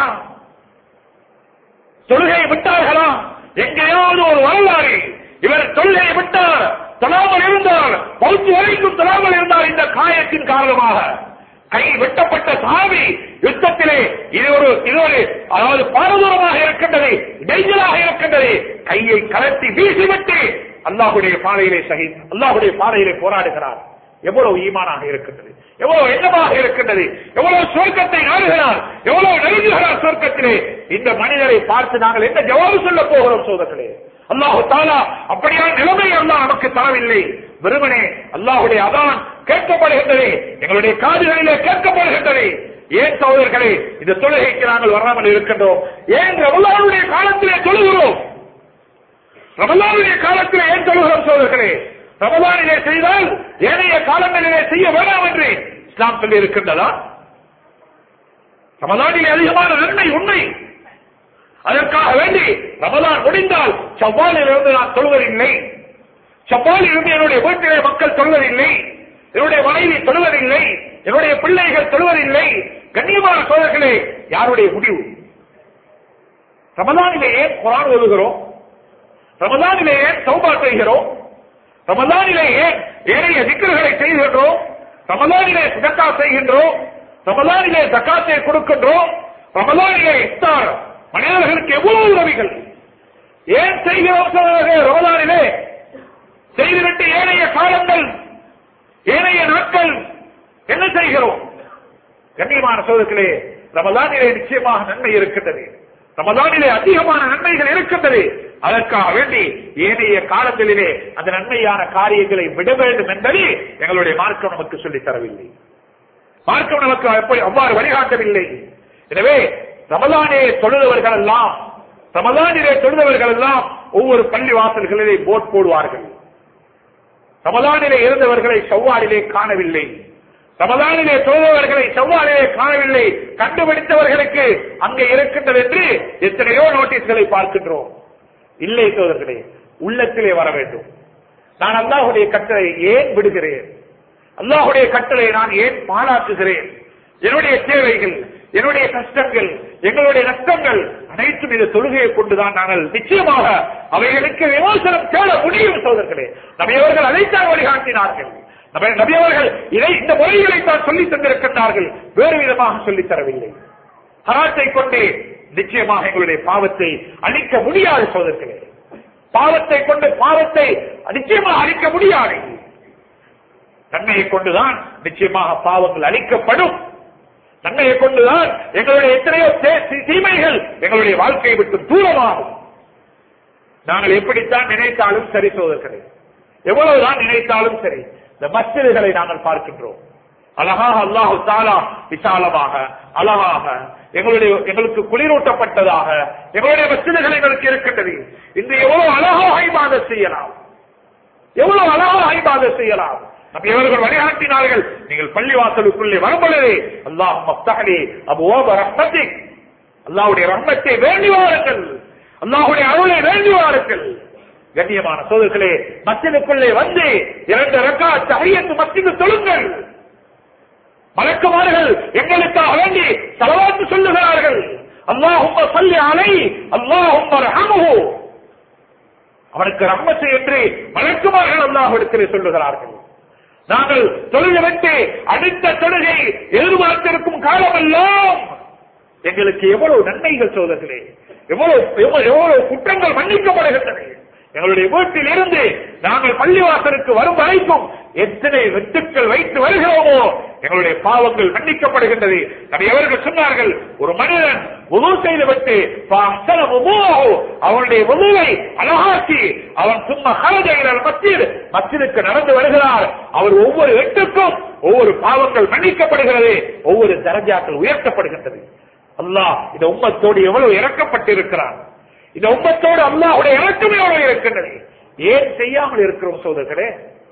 தொழுகையை விட்டார்களா? எங்கேயாவது ஒரு வரலாறு இவர் தொழுகையை விட்டார், தொழாமல் இருந்தார், மௌத்து வரைக்கும் தொழாமல் இருந்தார். இந்த காயத்தின் காரணமாக கை வெட்டப்பட்ட சஹாபி யுத்தத்திலே இது ஒரு அதாவது பாரதூரமாக இருக்கின்றது, இடைஞ்சலாக இருக்கின்றது. கையை கலட்டி வீசிவிட்டு அல்லாஹ்வுடைய பாதையிலே போராடுகிறார். எவ்வளவு ஈமானாக இருக்கின்றது, எவ்வளவு எண்ணமாக இருக்கின்றது, எவ்வளவு சொர்க்கத்தை நாடுகிறார், எவ்வளவு நெருங்குகிறார் சொர்க்கத்திலே. இந்த மனிதரை பார்த்து நாங்கள் என்ன ஜவாபு சொல்ல போகிறோம்? சோதர்களே, அல்லாஹு தஆலா அப்படியான நிலைமை அல்லாஹ் நமக்கு தரவில்லை. வெறுமனே அல்லாஹ்வுடைய அதான் கேட்கப்படுகின்றது, எங்களுடைய காதுகளிலே கேட்கப்படுகின்றது. ஏன் சகோதரர்களே இந்த தொழுகைக்கு நாங்கள் வராமல் இருக்கின்றோம்? ஏன் ரமலானுடைய காலத்திலே தொழுகிறோம்? ரமலானுடைய காலத்திலே ஏன் தொழுகிறோம் சகோதரர்களே? ரமலானிலே செய்தால் ஏனைய காலங்களிலே செய்ய வேண்டாம் என்று இஸ்லாம் சொல்லி இருக்கின்றதா? ரமலானிலே அதிகமான நன்மை உண்மை. அதற்காக வேண்டி ரமலான் முடிந்தால் ஷவ்வாலில் இருந்து நான் தொழுவதில்லை, ஷவ்வாலில் இருந்து என்னுடைய வீட்டிலே மக்கள் தொழுவதில்லை, என்னுடைய மனைவி தொழுவதில்லை, என்னுடைய பிள்ளைகள் தொழுவதில்லை. கண்ணியமான சோதர்களே, யாருடைய முடிவு? ரமலானிலே ஏன் குர்ஆன் ஓதுகிறோம்? ரமலானிலே ஏன் தௌபா செய்கிறோம்? ரமலானிலே ஏன் ஏனைய திக்ருகளை செய்கின்றோம்? ரமலானிலே சதக்கா செய்கின்றோம், ரமலானிலே ஜகாத்தை கொடுக்கின்றோம், ரமலானிலே இஃப்தார், மனிதர்களுக்கு எவ்வளவு உதவிகள் ஏன் செய்கிறோம்? ரமலானிலே செய்துவிட்டு ஏனைய காலங்கள், ஏனைய நாட்கள் என்ன செய்கிறோம்? கண்ணியமான சோதர்களே, ரமலானிலே நிச்சயமாக நன்மை இருக்கின்றது, ரமலானிலே அதிகமான நன்மைகள் இருக்கின்றது. அதற்காக வேண்டி ஏனைய காலங்களிலே அந்த நன்மையான காரியங்களை விட வேண்டும் என்பதை எங்களுடைய மார்க்கம் நமக்கு சொல்லித் தரவில்லை, மார்க்கம் நமக்கு அவ்வாறு வழிகாட்டவில்லை. எனவே ரமலானிலே தொழுதவர்கள் எல்லாம் ஒவ்வொரு பள்ளி வாசல்களிலே போட் போடுவார்கள். ரமலானிலே இருந்தவர்களை ஷவ்வாலிலே காணவில்லை, ரமலானிலே தொழுதவர்களை ஷவ்வாலிலே காணவில்லை, கண்டுபிடித்தவர்களுக்கு அங்கே இருக்கின்றது என்று எத்தனையோ நோட்டீஸ்களை பார்க்கின்றோம். இல்லை சோதர்களே, உள்ளத்திலே வர வேண்டும். நான் அல்லாஹ்வுடைய கட்டளை ஏன் விடுகிறேன்? அல்லாஹ்வுடைய கட்டளை நான் ஏன் பாழாக்குகிறேன்? என்னுடைய தேவைகள், என்னுடைய கஷ்டங்கள், எங்களுடைய நஷ்டங்கள் அனைத்தும் இந்த தொழுகையை கொண்டுதான் நாங்கள் நிச்சயமாக அவைகளுக்கு விமோசனம் தேட முடியும். சோதர்களே, நபியவர்கள் அதைத்தான் வழிகாட்டினார்கள். நபியவர்கள் இதை இந்த முறைகளை தான் சொல்லித் தந்திருக்கின்றார்கள், வேறு விதமாக சொல்லித் தரவில்லை. ஹராத்தை கொண்டு நிச்சயமாக எங்களுடைய பாவத்தை அழிக்க முடியாது சோதர்களே. பாவத்தை கொண்டு பாவத்தை நிச்சயமாக அழிக்க முடியாது. நன்மையை கொண்டுதான் நிச்சயமாக பாவங்கள் அழிக்கப்படும். நன்மையை கொண்டுதான் எங்களுடைய எத்தனையோ தீமைகள் எங்களுடைய வாழ்க்கையை விட்டு தூரமாகும். நாங்கள் எப்படித்தான் நினைத்தாலும் சரி சோதர்களே, எவ்வளவுதான் நினைத்தாலும் சரி, இந்த மஸ்ஜிதுகளை நாங்கள் பார்க்கின்றோம். அழகாக அல்லாஹு தஆலா விசாலமாக அழகாக எங்களுக்கு குளிரூட்டப்பட்டதாக எங்களுடைய மஸ்ஜிதுகள் எங்களுக்கு இருக்கின்றது. இன்று எவ்வளவு அழகாக இபாதத் செய்யலாம், எவ்வளவு அழகாக இபாதத் செய்யலாம். நபி அவர்கள் வழிகாட்டினார்கள், நீங்கள் பள்ளிவாசலுக்குள்ளே வரும்பொழுது அல்லாஹும்ம ஃப்தஹ்லி அபுவாப ரஹ்மத்திக், அல்லாஹ்வுடைய ரஹ்மத்தை வேண்டி வாருங்கள், அல்லாஹ்வுடைய அருளை வேண்டி வாருங்கள். கண்ணியமான சோதர்களே, மஸ்ஜிதுக்குள்ளே வந்து 2 ரக்அத் தஹிய்யத் மஸ்ஜிது தொழுங்கள். மலக்குமார்கள் எங்களுக்காக வேண்டி ஸலவாத் சொல்லுகிறார்கள். அல்லாஹும்ம ஸல்லி அலைஹி அல்லாஹும்ம ரஹ்மஹு, அவனுக்கு ரஹ்மத் என்று மலக்குமார்கள் அல்லாஹ்விடத்திலே சொல்லுகிறார்கள். நாங்கள் தொழுதுவிட்டு அடுத்த தொழுகை எதிர்பார்த்திருக்கும் காலமெல்லாம் எங்களுக்கு எவ்வளவு நன்மைகள் சோதர்களே, எவ்வளவு குற்றங்கள் மன்னிக்கப்படுகின்றன. எங்களுடைய வீட்டில் இருந்து நாங்கள் பள்ளிவாசலுக்கு வரும் வரைக்கும் எத்தனை வெட்டுக்கள் வைத்து வருகிறோமோ எங்களுடைய பாவங்கள் மன்னிக்கப்படுகின்றது. நபி அவர்கள் சொன்னார்கள், ஒரு மனிதன் வுது செய்துவிட்டு அவனுடைய வுதுவை அழகாக்கி அவன் சும்மா மஸ்ஜிதுக்கு நடந்து வருகிறார். அவர் ஒவ்வொரு வெட்டுக்கும் ஒவ்வொரு பாவங்கள் மன்னிக்கப்படுகிறது, ஒவ்வொரு தரஜாக்கள் உயர்த்தப்படுகின்றது. அல்லாஹ் இந்த உம்மத்தோடு எவ்வளவு இறக்கப்பட்டிருக்கிறான். இந்த உம்மத்தோடு அல்லாஹ்வுடைய இறக்கமே எவ்வளவு இருக்கின்றது. ஏன் செய்யாமல் இருக்கிறோம் சோதர்களே?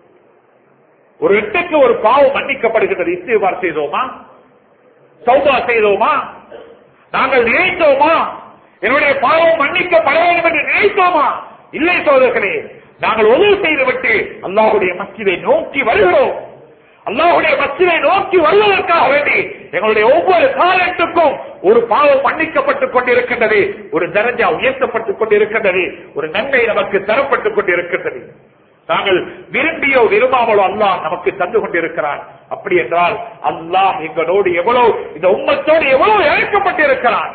ஒரு வெட்டுக்கு ஒரு பாவம் மன்னிக்கப்படுகின்றது. இஸ்திக்பார் செய்தோமா? தௌபா செய்தோமா? நாங்கள் நினைத்தோமா என்னுடைய பாவம் மன்னிக்கப்பட வேண்டும் என்று நினைத்தோமா? இல்லை சோதர்களே. நாங்கள் உதவி செய்துவிட்டு அல்லாஹ்வுடைய மஸ்ஜிதை நோக்கி வருகிறோம். அல்லாஹ்வுடைய மஸ்ஜிதை நோக்கி வருவதற்காக வேண்டி எங்களுடைய ஒவ்வொரு காலத்துக்கும் ஒரு பாவம் மன்னிக்கப்பட்டுக் கொண்டிருக்கின்றது, ஒரு தரஜா உயர்த்தப்பட்டுக் கொண்டிருக்கின்றது, ஒரு நன்மை நமக்கு தரப்பட்டுக் கொண்டிருக்கின்றது. நாங்கள் விரும்பியோ விரும்பாமலோ அல்லாஹ் நமக்கு தந்து கொண்டிருக்கிறான். அப்படி என்றால் அல்லாஹ் எங்களோடு எவ்வளவு, இந்த உம்மத்தோடு எவ்வளவு இறக்கப்பட்டிருக்கிறான்.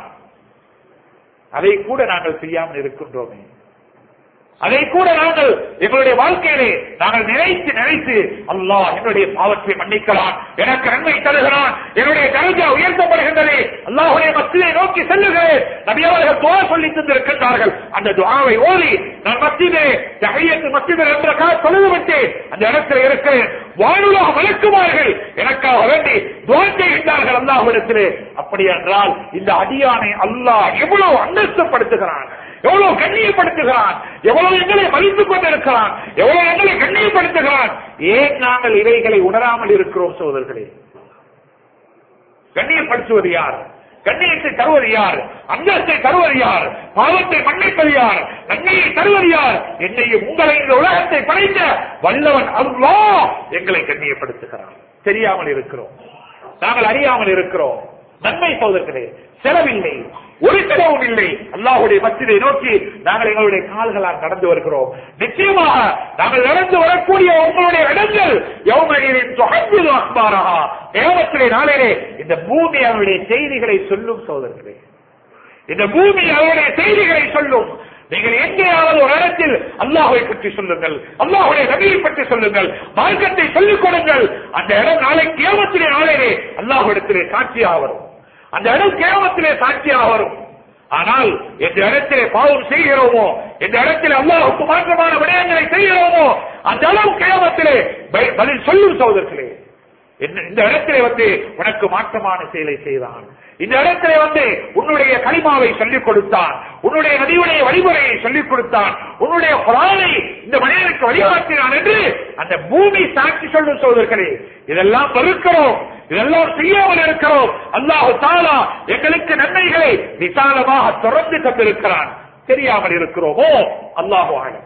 அதை கூட நாங்கள் செய்யாமல் இருக்கின்றோமே. அதை கூட நாங்கள் எங்களுடைய வாழ்க்கையிலே நாங்கள் நினைத்து நினைத்து அல்லாஹ் என்னுடைய பாவத்தை மன்னிக்கலாம், எனக்கு நன்மை தருகிறான், என்னுடைய தரஜா உயர்த்தப்படுகின்றது, அல்லாஹ்வுடைய மஸ்ஜிதை நோக்கி செல்லுகிறேன். நபி அவர்கள் துஆ சொல்லி தந்திருக்கின்றார்கள். அந்த துஆவை ஓதி நான் மஸ்ஜிதே தஹிய்யத்து மஸ்ஜித் என்ற தொழுதுவிட்டு அந்த இடத்தில் இருக்கிறேன். வானுலக மலக்குமார்கள் எனக்காக வேண்டி துஆ செய்கின்றார்கள் அல்லாஹ்விடத்திலே. அப்படி என்றால் இந்த அடியானை அல்லாஹ் எவ்வளவு அந்தஸ்துப்படுத்துகிறான், எவ்வளவு கண்ணியப்படுத்துகிறான், எவ்வளவு எங்களை மதித்துக் கொண்டிருக்கிறான், எவ்வளவு எங்களை கண்ணியப்படுத்துகிறான். ஏன் நாங்கள் இவைகளை உணராமல் இருக்கிறோம் சோதர்களே? கண்ணியப்படுத்துவது யார்? கண்ணியத்தை தருவது யார்? அந்தஸ்தை தருவது யார்? பாவத்தை மன்னிப்பது யார்? நன்மையை தருவது யார்? என்னையும் உங்களை இந்த உலகத்தை படைத்த வல்லவன் அல்லாஹ் எங்களை கண்ணியப்படுத்துகிறான். தெரியாமல் இருக்கிறோம், நாங்கள் அறியாமல் இருக்கிறோம். நன்மை சோதர்களே, செலவில்லை, ஒரு செலவும் இல்லை. அல்லாஹ்வுடைய மஸ்ஜிதை நோக்கி நாங்கள் எங்களுடைய கால்களால் நடந்து வருகிறோம். நிச்சயமாக நாங்கள் நடந்து வரக்கூடிய உங்களுடைய இடங்கள் கியாமத்திலே நாளிலே இந்த பூமி அவருடைய செய்திகளை சொல்லும் சோதர்களே. இந்த பூமி அவருடைய செய்திகளை சொல்லும். நீங்கள் எங்கேயாவது ஒரு இடத்தில் அல்லாஹ்வை பற்றி சொல்லுங்கள், அல்லாஹ்வுடைய நபியை பற்றி சொல்லுங்கள், மார்க்கத்தை சொல்லிக் கொடுங்கள். அந்த இடம் நாளை கியாமத்திலே நாளிலே அல்லாஹ்விடத்திலே சாட்சியாக வரும். அந்த இடம் கியாமத்திலே சாட்சியாக வரும். ஆனால் எந்த இடத்திலே பாவம் செய்கிறோமோ, எந்த இடத்திலே அல்லாஹ்வுக்கு மாற்றமான விடயங்களை செய்கிறோமோ அந்த இடம் கியாமத்திலே பதில் சொல்லும் சகோதரர்களே. இந்த இடத்திலே வந்து உனக்கு மாற்றமான செயலை செய்தான், இந்த இடத்திலே வந்து உன்னுடைய கலிமாவை சொல்லிக் கொடுத்தான், உன்னுடைய நபியுடைய வழிமுறையை சொல்லிக் கொடுத்தான், உன்னுடைய குர்ஆனை இந்த மனிதனுக்கு வழிகாட்டினான் என்று அந்த பூமி சாட்சி சொல்லும் சகோதரர்களே. இதெல்லாம் வெறுக்கிறோம், இதெல்லாம் செய்யாமல் இருக்கிறோம். அல்லாஹ் தஆலா எங்களுக்கு நன்மைகளை விசாலமாக தொடர்ந்து தந்திருக்கிறான். தெரியாமல் இருக்கிறோமோ? அல்லாஹு அலம்.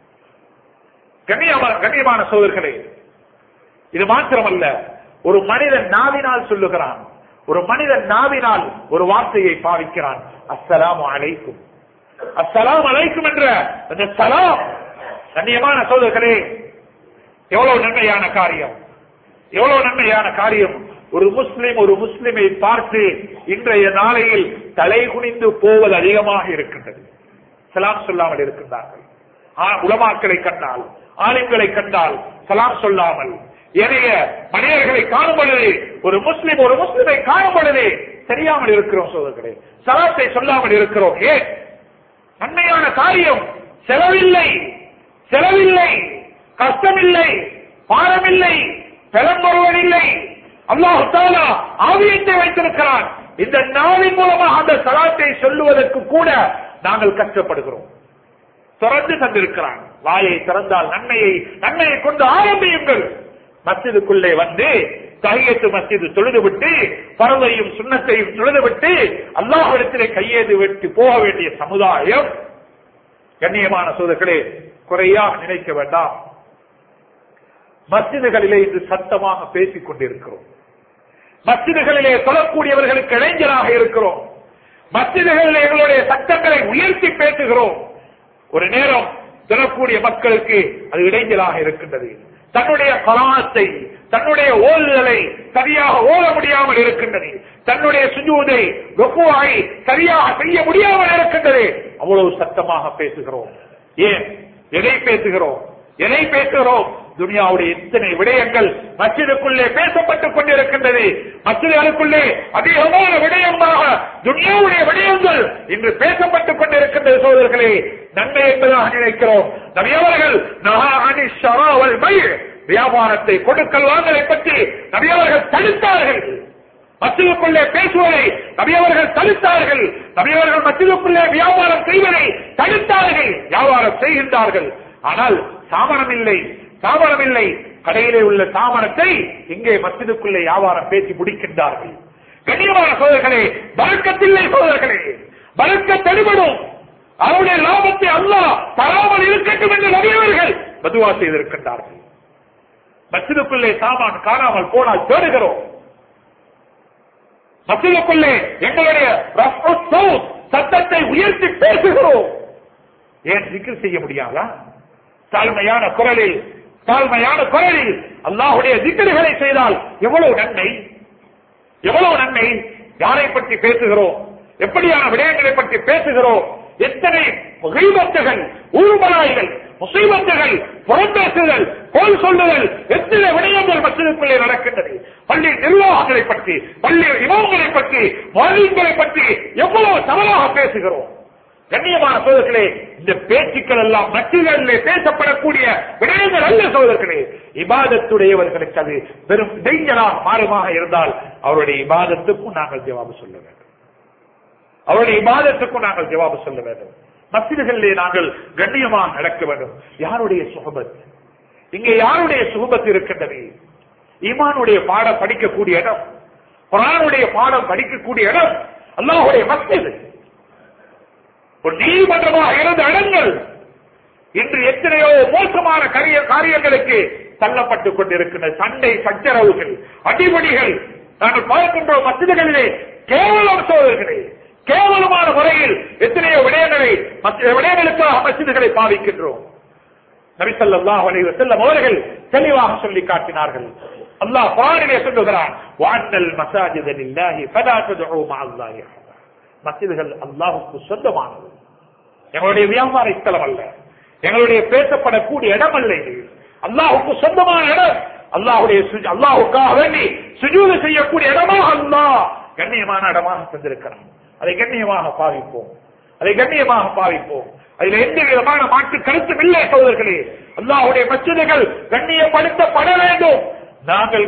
கண்ணியமான சகோதரர்களே, இது மாத்திரமல்ல, ஒரு மனிதன் நாவினால் சொல்லுகிறான், ஒரு மனிதன் நாவினால் ஒரு வார்த்தையை பாவிக்கிறான், அஸ்ஸலாமு அலைக்கும், அஸ்ஸலாமு அலைக்கும் என்ற அந்த சலாம். கண்ணியமான சகோதரர்களே, எவ்வளவு நன்மையான காரியம், எவ்வளவு நன்மையான காரியம். ஒரு முஸ்லிம் ஒரு முஸ்லிமை பார்த்து இன்றைய நாளையில் தலை குனிந்து போவது அதிகமாக இருக்கின்றது. சலாம் சொல்லாமல் இருக்கின்றார்கள். உலமாக்களை கண்டால், ஆலிம்களை கண்டால் சலாம் சொல்லாமல், ஏனைய மனிதர்களை காணும் பொழுது, ஒரு முஸ்லிமை காணும் பொழுது தெரியாமல் இருக்கிறோம் சோதர்களே. சலாத்தை சொல்லாமல் இருக்கிறோம். ஏன்? நன்மையான காரியம், செலவில்லை, செலவில்லை, கஷ்டமில்லை, பாரமில்லை, பெரும்பொருவனில்லை. அல்லாஹ் தஆலா ஆவியத்தை வைத்திருக்கிறான். இந்த நாவின் மூலமாக அந்த சலாத்தை சொல்லுவதற்கு கூட நாங்கள் கஷ்டப்படுகிறோம். திறந்து தந்திருக்கிறான். வாயை திறந்தால் நன்மையை கொண்டு ஆரம்பியுங்கள். மஸ்ஜிதுக்குள்ளே வந்து தஹிய்யத்து மஸ்ஜிது தொழுதுவிட்டு ஃபர்தையும் சுன்னத்தையும் தொழுதுவிட்டு அல்லாஹ்விடத்திலே கையேந்து விட்டு போக வேண்டிய சமுதாயம். கண்ணியமான சகோதரர்களே, குறையாக நினைக்க வேண்டாம். மஸ்ஜிதுகளிலே இன்று சத்தமாக பேசிக் கொண்டிருக்கிறோம். மஸ்ஜிதுகளிலே சொல்லக்கூடியவர்களுக்கு இளைஞராக இருக்கிறோம். மஸ்ஜிதுகளிலே எங்களுடைய சத்தங்களை உயர்த்தி பேசுகிறோம். ஒரு நேரம் தொழக்கூடிய மக்களுக்கு அது இடைஞ்சலாக இருக்கின்றது. தன்னுடைய கலாத்தை, தன்னுடைய ஓதுதலை சரியாக ஓத முடியாமல் இருக்கின்றது. தன்னுடைய சுஜூதை, ருக்குவை சரியாக செய்ய முடியாமல் இருக்கின்றது. அவ்வளவு சத்தமாக பேசுகிறோம். ஏன்? எதை பேசுகிறோம்? எதை பேசுகிறோம்? துனியாவுடைய எத்தனை விடயங்கள் மஸ்ஜிதுக்குள்ளே பேசப்பட்டுக் கொண்டிருக்கின்றது. மஸ்ஜிதுகளுக்குள்ளே அதிகமான விடயமாக துனியாவுடைய விடயங்கள் இன்று பேசப்பட்டுக் கொண்டிருக்கின்றது. சோதர்களே, நன்மை என்பதாக நினைக்கிறோம். நபி அவர்கள் வியாபாரத்தை, கொடுக்கல் வாங்கலை பற்றி நபி அவர்கள் தடுத்தார்கள். மஸ்ஜிதுக்குள்ளே பேசுவதை நபி அவர்கள் தடுத்தார்கள். நபி அவர்கள் மஸ்ஜிதுக்குள்ளே வியாபாரம் செய்வதை தடுத்தார்கள். வியாபாரம் செய்கின்றார்கள், ஆனால் சாமனம் இல்லை, சாமனம் இல்லை. கடையிலே உள்ள சாமனத்தை இங்கே மஸ்ஜிதுக்குள்ளே வியாபாரம் பேசி முடிக்கின்றார்கள். கண்ணியமான சோதர்களே, பரக்கத்தில்லை சோதர்களே, பரக்கத் தடுபடும். அவருடைய லாபத்தை அல்லாஹ் தராமல் இருக்கட்டும் என்று நபி அவர்கள் பதுவா செய்திருக்கின்றார்கள். மஸ்ஜிதுக்குள்ளே சாமான் காணாமல் போனால் தேடுகிறோம். மஸ்ஜிதுக்குள்ளே எங்களுடைய சத்தத்தை உயர்த்தி பேசுகிறோம். ஏன் zikr செய்ய முடியாதா? தாழ்மையான குரலில் அல்லாஹ்வுடைய zikrகளை செய்தால் எவ்வளவு நன்மை, எவ்வளவு நன்மை. யாரை பற்றி பேசுகிறோம்? எப்படியான விடயங்களை பற்றி பேசுகிறோம்? எத்தனை கீபத்துகள், ஊர்வலாய்கள், முசீபத்துகள், புறம்பேசுதல், கோல் சொல்லுதல், எத்தனை விடயங்கள் மஸ்ஜிதுக்குள்ளே நடக்கின்றது. பள்ளி நிர்வாகங்களை பற்றி, பள்ளி இமாம்களை பற்றி, முஅல்லிம்களை பற்றி எவ்வளவு தவறாக பேசுகிறோம். கண்ணியமான சோதர்களே, இந்த பேச்சுக்கள் எல்லாம் மஸ்ஜிதுகளிலே பேசப்படக்கூடிய விடயங்கள் அல்ல சோதர்களே. இபாதத்துடையவர்களுக்கு அது வெறும் டேஞ்சராக மாறுமாக இருந்தால் அவருடைய இபாதத்துக்கும் நாங்கள் ஜவாபு சொல்ல வேண்டும். அவருடைய இபாதத்துக்கும் நாங்கள் ஜவாபு சொல்ல வேண்டும். மஸ்ஜிதுகளிலே நாங்கள் கண்ணியமாக நடக்க வேண்டும். யாருடைய சுஹபத்? இங்கே யாருடைய சுஹபத் இருக்கின்றது? ஈமானுடைய பாடம் படிக்கக்கூடிய இடம், குர்ஆனுடைய பாடம் படிக்கக்கூடிய இடம் அல்லாஹ்வுடைய மஸ்ஜித். ஒரு நீதிமன்றமாக இருந்த இடங்கள் இன்று எத்தனையோ மோசமான காரியங்களுக்கு தள்ளப்பட்டுக் கொண்டிருக்கின்ற சண்டை சச்சரவுகள், அடிபடிகள் நாங்கள் பார்க்கின்றோம். மஸ்ஜிதுகளிலே கேவலம் சோதர்களே, கேவலமான முறையில் எத்தனையோ விடயங்களுக்காக மஸ்ஜிதுகளை பாவிக்கின்றோம். நபி ஸல்லல்லாஹு அலைஹி வஸல்லம் அவர்கள் தெளிவாக சொல்லி காட்டினார்கள். அல்லாஹ் குர்ஆனிலே சொல்லுகிறான், வஅன்னல் மஸாஜித லில்லாஹி ஃபலா ததுஉ மஅல்லாஹி அஹத. மஸ்ஜிதுகள் அல்லாஹ்வுக்கு சொந்தமானது. எங்களுடைய வியாபார ஸ்தலம் அல்ல, எங்களுடைய பேசப்படக்கூடிய இடம் அல்ல. இது அல்லாஹ்வுக்கு சொந்தமான இடம். அல்லாஹ்வுக்காக வேண்டி சுஜூது செய்யக்கூடிய இடமாக அல்லாஹ் கண்ணியமான இடமாக தந்திருக்கிறான். அதை கண்ணியமாக பாவிப்போம், அதை கண்ணியமாக பாவிப்போம். அதில் எந்த விதமான மாற்று கருத்தும் இல்லை சகோதரர்களே. அல்லாஹ்வுடைய மஸ்ஜிதுகள் கண்ணியப்படுத்தப்பட வேண்டும். நாங்கள்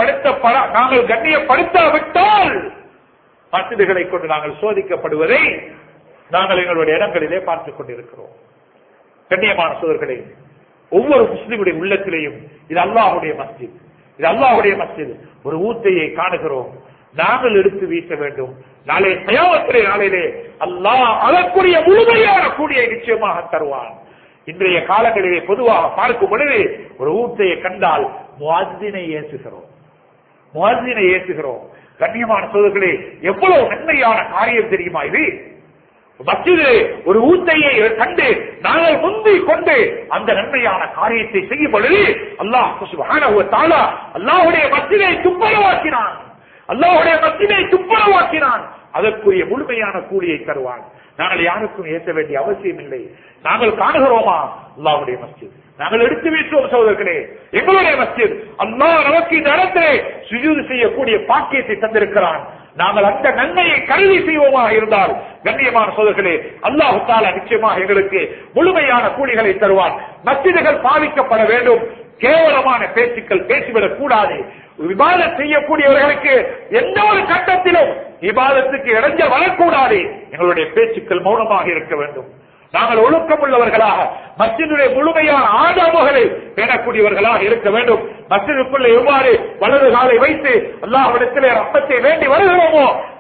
கண்ணியப்படுத்தாவிட்டால் மஸ்ஜிதுகளை கொண்டு நாங்கள் சோதிக்கப்படுவதை நாங்கள் எங்களுடைய இடங்களிலே பார்த்துக் கொண்டிருக்கிறோம். கண்ணியமான சகோதரர்களே, ஒவ்வொரு முஸ்லிமுடைய உள்ளத்திலேயும் இது அல்லாஹ்வுடைய மஸ்ஜித், இது அல்லாஹ்வுடைய மஸ்ஜித். ஒரு ஊத்தையை காணுகிறோம், நாங்கள் எடுத்து வீச வேண்டும். நாளை கியாமத்துடைய நாளிலே அல்லாஹ் அதற்குரிய முழுமையான கூலியை நிச்சயமாக தருவான். இன்றைய காலங்களிலே பொதுவாக பார்க்கும் பொழுது ஒரு ஊத்தையை கண்டால் முஅஸ்ஸினை ஏசுகிறோம். கண்ணியமான சகோதரர்களே, எவ்வளவு நன்மையான காரியம் தெரியுமா இது? மஸ்ஜிது ஒரு ஊத்தையை கண்டு நாங்கள் முந்திக் கொண்டு அந்த நன்மையான காரியத்தை செய்யும் பொழுது அல்லாஹ் சுப்ஹானஹு வ தஆலா அல்லாஹ்வுடைய மஸ்ஜிதை துப்புரவாக்கினான். அல்லாஹ்வுடைய மஸ்ஜிதை துப்புரவாக்கினான். அதற்குரிய முழுமையான கூலியை தருவான். நாங்கள் யாருக்கும் ஏற்ற வேண்டிய அவசியம் இல்லை. நாங்கள் காணுகிறோமா அல்லாஹ்வுடைய மஸ்ஜித், நாங்கள் எடுத்து வீசுவோம் சகோதரர்களே. எங்களுடைய மஸ்ஜித் அல்லாஹ் நமக்கு இந்த இடத்திலே சுஜூது செய்யக்கூடிய பாக்கியத்தை தந்திருக்கிறான். நாங்கள் அந்த நன்மையை கருதி செய்வோமாக இருந்தால் கண்ணியமான சகோதரர்களே, அல்லாஹ் தஆலா நிச்சயமாக எங்களுக்கு முழுமையான கூலிகளை தருவான். மஸ்ஜிதுகள் பாவிக்கப்பட வேண்டும். கேவலமான பேச்சுக்கள் பேசிவிடக் கூடாது. இபாதத் செய்யக்கூடியவர்களுக்கு எந்த ஒரு கட்டத்திலும் இபாதத்துக்கு இடைஞ்சல் வரக்கூடாது. எங்களுடைய பேச்சுக்கள் மௌனமாக இருக்க வேண்டும். நாங்கள் ஒழுக்கம் உள்ளவர்களாக மஸ்ஜிதுடைய முழுமையான ஆதாபங்களை பேணக்கூடியவர்களாக இருக்க வேண்டும். மஸ்ஜிதுக்குள்ளே எவ்வாறு வலது காலை வைத்து அல்லாஹ்விடத்திலே ரஹ்மத்தை வேண்டி வருகிறோமோ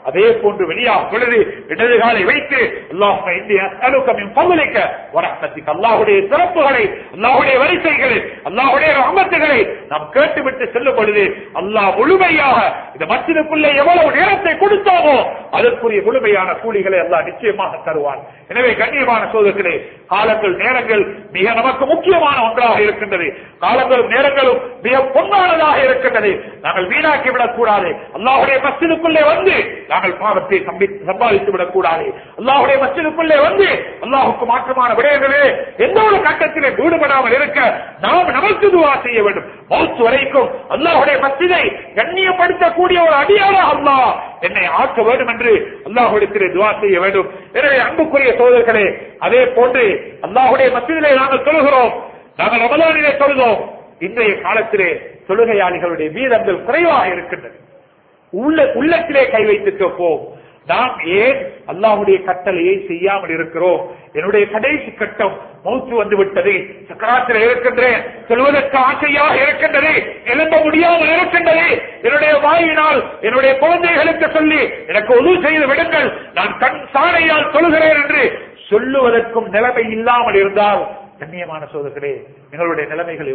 அதே போன்று வெளியாகும் பொழுது இடது காலை வைத்து அல்லாஹும்ம இன்னி அஸ்அலுக மின் ஃபضلிக வ ரஹ்மத்திக, அல்லாஹ்வுடைய சிறப்புகளை, அல்லாஹ்வுடைய வரிசைகளை, அல்லாஹ்வுடைய ரஹ்மத்துகளை நாம் கேட்டுவிட்டு செல்லும் பொழுது அல்லாஹ் முழுமையாக இந்த மஸ்ஜிதுக்குள்ளே எவ்வளவு நேரத்தை கொடுத்தாமோ அதற்குரிய முழுமையான கூலிகளை அல்லாஹ் நிச்சயமாக தருவான். எனவே கண்ணியமான சோதர்களே, காலங்கள் நேரங்கள் மிக நமக்கு முக்கியமான ஒன்றாக இருக்கின்றது. காலங்களும் நேரங்களும் மிக பொன்னானதாக இருக்கின்றது. நாங்கள் வீணாக்கி விடக்கூடாது. அல்லாஹ்வுடைய மஸ்ஜிதுக்குள்ளே வந்து நாங்கள் பாவத்தை சம்பாதித்து விடக்கூடாது. அல்லாஹ்வுடைய மஸ்ஜிதுக்குள்ளே வந்து அல்லாஹ்வுக்கு மாற்றமான விடயங்களே எந்த ஒரு கட்டத்திலே ஈடுபடாமல் இருக்க நாம் நமக்கு துஆ செய்ய வேண்டும். மௌத் வரைக்கும் அல்லாஹ்வுடைய மஸ்ஜிதை கண்ணியப்படுத்தக்கூடிய ஒரு அடியாளாக அல்லாஹ் என்னை ஆக்க வேண்டும் என்று அல்லாஹ்விடத்திலே துஆ செய்ய வேண்டும். எனவே அன்புக்குரிய சகோதரர்களே, அதே போன்று அல்லாஹ்வுடைய மஸ்ஜிதிலே நாங்கள் தொழுகிறோம், நாங்கள் ரமலானிலே தொழுதோம். இன்றைய காலத்திலே தொழுகையாளிகளுடைய வீதங்கள் குறைவாக இருக்கின்றது. உள்ளத்திலே கை வைத்து கேட்போம், நாம் ஏன் அல்லாஹ்வுடைய கட்டளையை செய்யாமல் இருக்கிறோம்? என்னுடைய கடைசி கட்டம் மௌத்து வந்து விட்டது, சக்கராத்தில் இருக்கின்றேன், சொல்வதற்கு ஆசையாக இருக்கின்றது, எழும்ப முடியாமல் இருக்கின்றது, என்னுடைய வாயினால் என்னுடைய குழந்தைகளுக்கு சொல்லி எனக்கு உதவி செய்து விடுங்கள், நான் கண் சாணையால் சொல்லுகிறேன் என்று சொல்லுவதற்கும் நிலைமை இல்லாமல் இருந்தால், கண்ணியமான சோதர்களே, எங்களுடைய நிலைமைகள்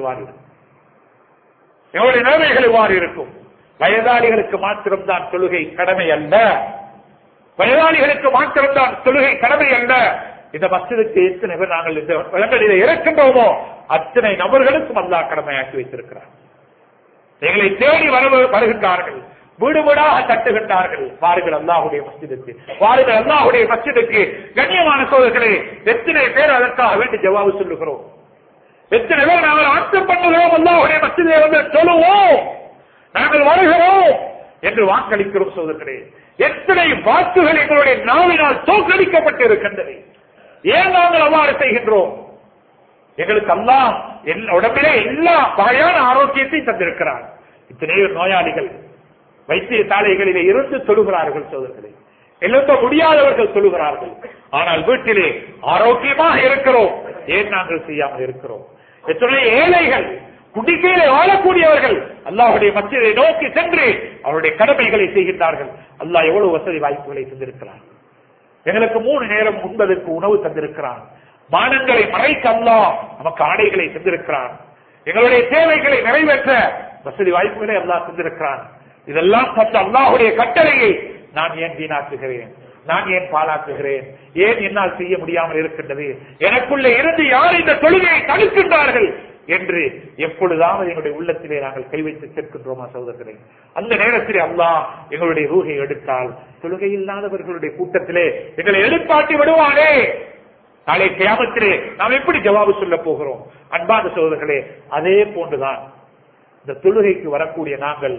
இவ்வாறு இருக்கும். வயதாளிகளுக்கு மாத்திரம்தான் தொழுகை கடமை அல்ல, வயதாளிகளுக்கு மாத்திரம்தான் தொழுகை கடமை அல்ல. இந்த மஸ்ஜிதுக்கு எத்தனை பேர் நாங்கள் இந்த இடங்களில் இருக்கின்றோமோ அத்தனை நபர்களுக்கும் அல்லாஹ் கடமையாக்கி வைத்திருக்கிறார். எங்களை தேடி வருகின்றார்கள், வீடு வீடாக தட்டுகின்றார்கள். வாருங்கள் அல்லாஹ்வுடைய மஸ்ஜிதுக்கு, வாருங்கள் அல்லாஹ்வுடைய மஸ்ஜிதுக்கு. கண்ணியமான சோதர்களே, எத்தனை பேர் அதற்காக வேண்டி ஜவாபு சொல்லுகிறோம்? எத்தனை பேர் நாங்கள் ஆட்டம் பண்ணுகிறோம்? அல்லாஹ்வுடைய மஸ்ஜிதை வந்து சொல்லுவோம், நாங்கள் வருகிறோம் என்று வாக்களிக்கிறோம். சோதர்களே, எத்தனை வாக்குகள் எங்களுடைய நாவினால் தோற்கடிக்கப்பட்டு இருக்கின்றது. ஏன் நாங்கள் அவ்வாறு செய்கின்றோம்? எங்களுக்கு அல்லாஹ் உடம்பிலே எல்லா வகையான ஆரோக்கியத்தையும் தந்திருக்கிறார். இத்தனையோ நோயாளிகள் வைத்தியசாலைகளிலே இருந்து சொல்லுகிறார்கள். சோதர்களே, எழுத முடியாதவர்கள் சொல்லுகிறார்கள். ஆனால் வீட்டிலே ஆரோக்கியமாக இருக்கிறோம். ஏன் நாங்கள் செய்யாமல் இருக்கிறோம்? எத்தனை ஏழைகள் குடிக்கையிலே வாழக்கூடியவர்கள் அல்லாஹ்வுடைய மஸ்ஜிதை நோக்கி சென்று அவருடைய கடமைகளை செய்கின்றார்கள். அல்லாஹ் எவ்வளவு வசதி வாய்ப்புகளை தந்திருக்கிறார். எங்களுக்கு 3 நேரம் உண்பதற்கு உணவு தந்திருக்கிறான். மானங்களை மறைக்க அல்லாஹ் நமக்கு ஆடைகளை தந்திருக்கிறான். எங்களுடைய தேவைகளை நிறைவேற்ற வசதி வாய்ப்புகளை அல்லாஹ் தந்திருக்கிறான். இதெல்லாம் தந்த அல்லாஹ்வுடைய கட்டளையை நான் ஏன் வீணாக்குகிறேன்? நான் ஏன் பாழாக்குகிறேன்? ஏன் என்னால் செய்ய முடியாமல் இருக்கின்றது? எனக்குள்ளே இருந்து யார் இந்த தொழுகையை தடுக்கின்றார்கள் என்று எப்பொழுதாவது எங்களுடைய உள்ளத்திலே நாங்கள் கை வைத்து கேட்கின்றோமா சகோதரர்களே? அந்த நேரத்திலே அல்லாஹ் எங்களுடைய ரூஹை எடுத்தால் தொழுகை இல்லாதவர்களுடைய கூட்டத்திலே எங்களை எழுப்பாட்டி விடுவானே. நாளை கியாமத்திலே நாம் எப்படி ஜவாபு சொல்ல போகிறோம்? அன்பான சகோதரர்களே, அதே போன்றுதான் இந்த தொழுகைக்கு வரக்கூடிய நாங்கள்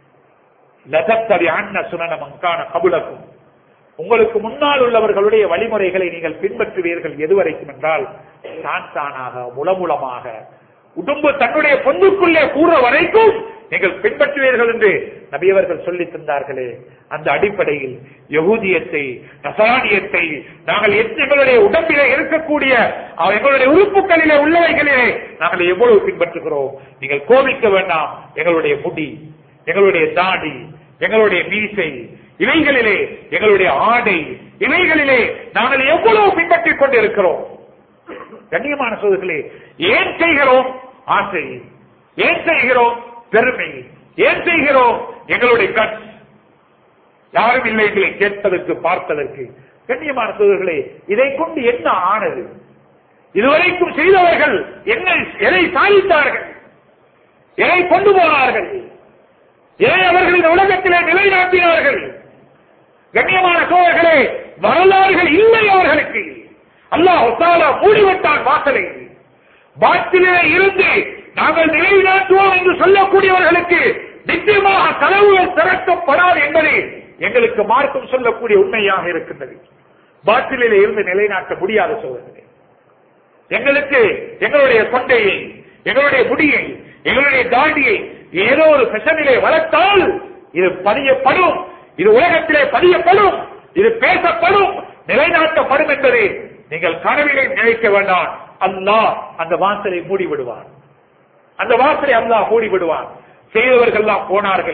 உங்களுக்கு முன்னால் உள்ளவர்களுடைய வழிமுறைகளை நீங்கள் பின்பற்றுவீர்கள். எதுவரைக்கும் என்றால் தானாக முலமுலமாக உடம்பு தன்னுடைய பொண்ணுக்குள்ளே கூற வரைக்கும் நீங்கள் பின்பற்றுவீர்கள் என்று நபியவர்கள் சொல்லி தந்தார்களே. அந்த அடிப்படையில் யகூதியத்தை, நசரானியத்தை நாங்கள் எங்களுடைய உடம்பிலே இருக்கக்கூடிய எங்களுடைய உறுப்புகளிலே உள்ளவைகளிலே நாங்கள் எவ்வளவு பின்பற்றுகிறோம்? நீங்கள் கோபிக்க வேண்டாம். எங்களுடைய முடி, எங்களுடைய தாடி, எங்களுடைய மீசை, இவைகளிலே எங்களுடைய ஆடை, இவைகளிலே நாங்கள் எவ்வளவு பின்பற்றிக் கொண்டிருக்கிறோம்? கண்ணியமான சோதர்களே, ஏன் செய்கிறோம்? ஆசை. ஏன் செய்கிறோம்? பெருமை. ஏன் செய்கிறோம்? எங்களுடைய கண். யாரும் இல்லை எங்களை கேட்பதற்கு, பார்ப்பதற்கு. கண்ணியமான சோதர்களே, இதை கொண்டு என்ன ஆனது? இதுவரைக்கும் செய்தவர்கள் என்ன, எதை சாதித்தார்கள்? எதை கொண்டு போனார்கள்? ஏன் அவர்கள் இந்த உலகத்திலே நிலைநாட்டினார்கள்? கண்ணியமான சோதர்களே, வரலாறுகள் இல்லை அவர்களுக்கு. அல்லாஹ் தஆலா மூடிவிட்டான் வாசலை. பாத்திலே இருந்து நாங்கள் நிலைநாட்டுவோம் என்று சொல்லக்கூடியவர்களுக்கு நிச்சயமாக கனவுகள் திறக்கப்படாது என்பது எங்களுக்கு மார்க்கம் சொல்லக்கூடிய உண்மையாக இருக்கின்றது. பாத்திலே இருந்து நிலைநாட்ட முடியாத சோதனை. எங்களுக்கு எங்களுடைய கொண்டையை, எங்களுடைய முடியை, எங்களுடைய தாடியை ஏதோ ஒரு ஃபேஷனிலே வளர்த்தால் இது பதியப்படும், இது உலகத்திலே பதியப்படும், இது பேசப்படும், நிலைநாட்டப்படும் என்பதை நீங்கள் கனவிலே நினைக்க வேண்டாம். அல்லாஹ் அந்த வாசலை மூடிவிடுவார். அந்த வாசலை அல்லாஹ் மூடிவிடுவார். செய்தவர்கள் எல்லாம் போனார்கள்.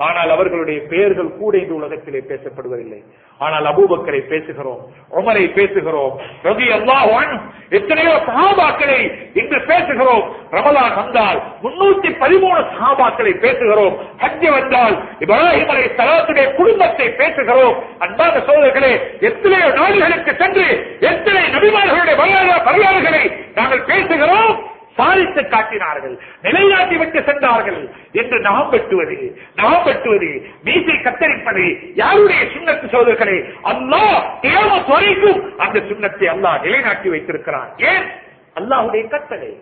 ஆனால் அவர்களுடைய பெயர்கள் கூட இந்த உலகத்திலே பேசப்படுவதில்லை. ஆனால் அபூபக்கரை பேசுகிறோம், உமரை பேசுகிறோம், ரலியல்லாஹு அன்ஹு எத்தனையோ சஹாபாக்களை இன்று பேசுகிறோம். ரமலான் வந்தால் 313 சஹாபாக்களை பேசுகிறோம். ஹஜ் வந்தால் இப்ராஹிம் அலைஹிஸ்ஸலாத்துடைய குடும்பத்தை பேசுகிறோம். அன்பான சகோதரர்களே, எத்தனையோ நாடுகளுக்கு சென்று எத்தனை நபிமார்களுடைய வரலாறுகளை நாங்கள் பேசுகிறோம். சாதித்து காட்டினார்கள், நிலைநாட்டி விட்டு சென்றார்கள் என்று நாம் வெட்டுவது மீசை கத்தரிப்பது யாருடைய சுன்னத்து சகோதரர்களே? அல்லாஹ் கியாமத் வரைக்கும் அந்த சுன்னத்தை அல்லாஹ் நிலைநாட்டி வைத்திருக்கிறான். ஏன்? அல்லாஹ்வுடைய கட்டளை.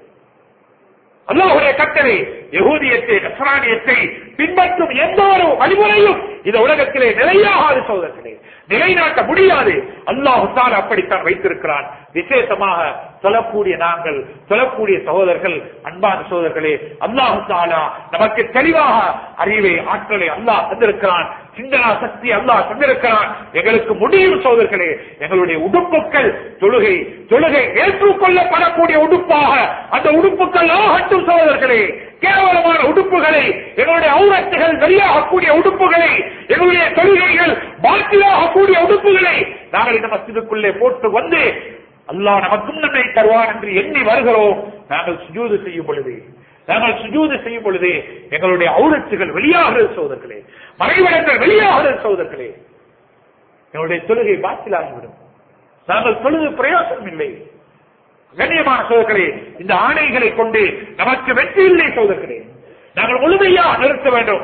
யஹூதியத்தை நஸ்ரானியத்தை பின்பற்றும் எந்த ஒரு வழிமுறையும் இந்த உலகத்திலே நிலையாகாது சகோதரர்களே, நிலைநாட்ட முடியாது. அல்லாஹ் தஆலா அப்படித்தான் வைத்திருக்கிறான். விசேஷமாக சொல்லக்கூடிய நாங்கள், சொல்லக்கூடிய சகோதரர்கள், அன்பான சகோதரர்களே, அல்லாஹ் தஆலா நமக்கு தெளிவாக அறிவை, ஆற்றலை அல்லாஹ் தந்திருக்கிறான். சிந்தனா சக்தி அல்லாஹ் தந்திருக்கிறான். எங்களுக்கு முடியும் சகோதரர்களே, எங்களுடைய உடுப்புகள் தொழுகை ஏற்றுக்கொள்ளப்படக்கூடிய உடுப்பாக அந்த உடுப்புகள் ஆகட்டும் சகோதரர்களே. கேவலமான உடுப்புகளை, எங்களுடைய ஔரத்துகள் வெளியாகக்கூடிய உடுப்புகளை, எங்களுடைய தொழுகைகள் பாத்திலாகக்கூடிய உடுப்புகளை நாங்கள் இந்த மஸ்ஜிதுக்குள்ளே போட்டு வந்து அல்லாஹ் நமக்கும் நன்மை தருவான் என்று எண்ணி வருகிறோம். நாங்கள் சுஜூது செய்யும் பொழுது எங்களுடைய ஔரத்துகள் வெளியாகிறது சகோதரர்களே, மறைவிடங்கள் வெளியாகிறது சகோதரர்களே. எங்களுடைய தொழுகை பாத்திலாகிவிடும். நாங்கள் தொழுது பிரயோசனம் இல்லை. கண்ணியமான சகோதரர்களே, இந்த ஆணைகளை கொண்டு நமக்கு வெற்றி இல்லை சகோதரர்களே. நாங்கள் முழுமையாக நிறுத்த வேண்டும்.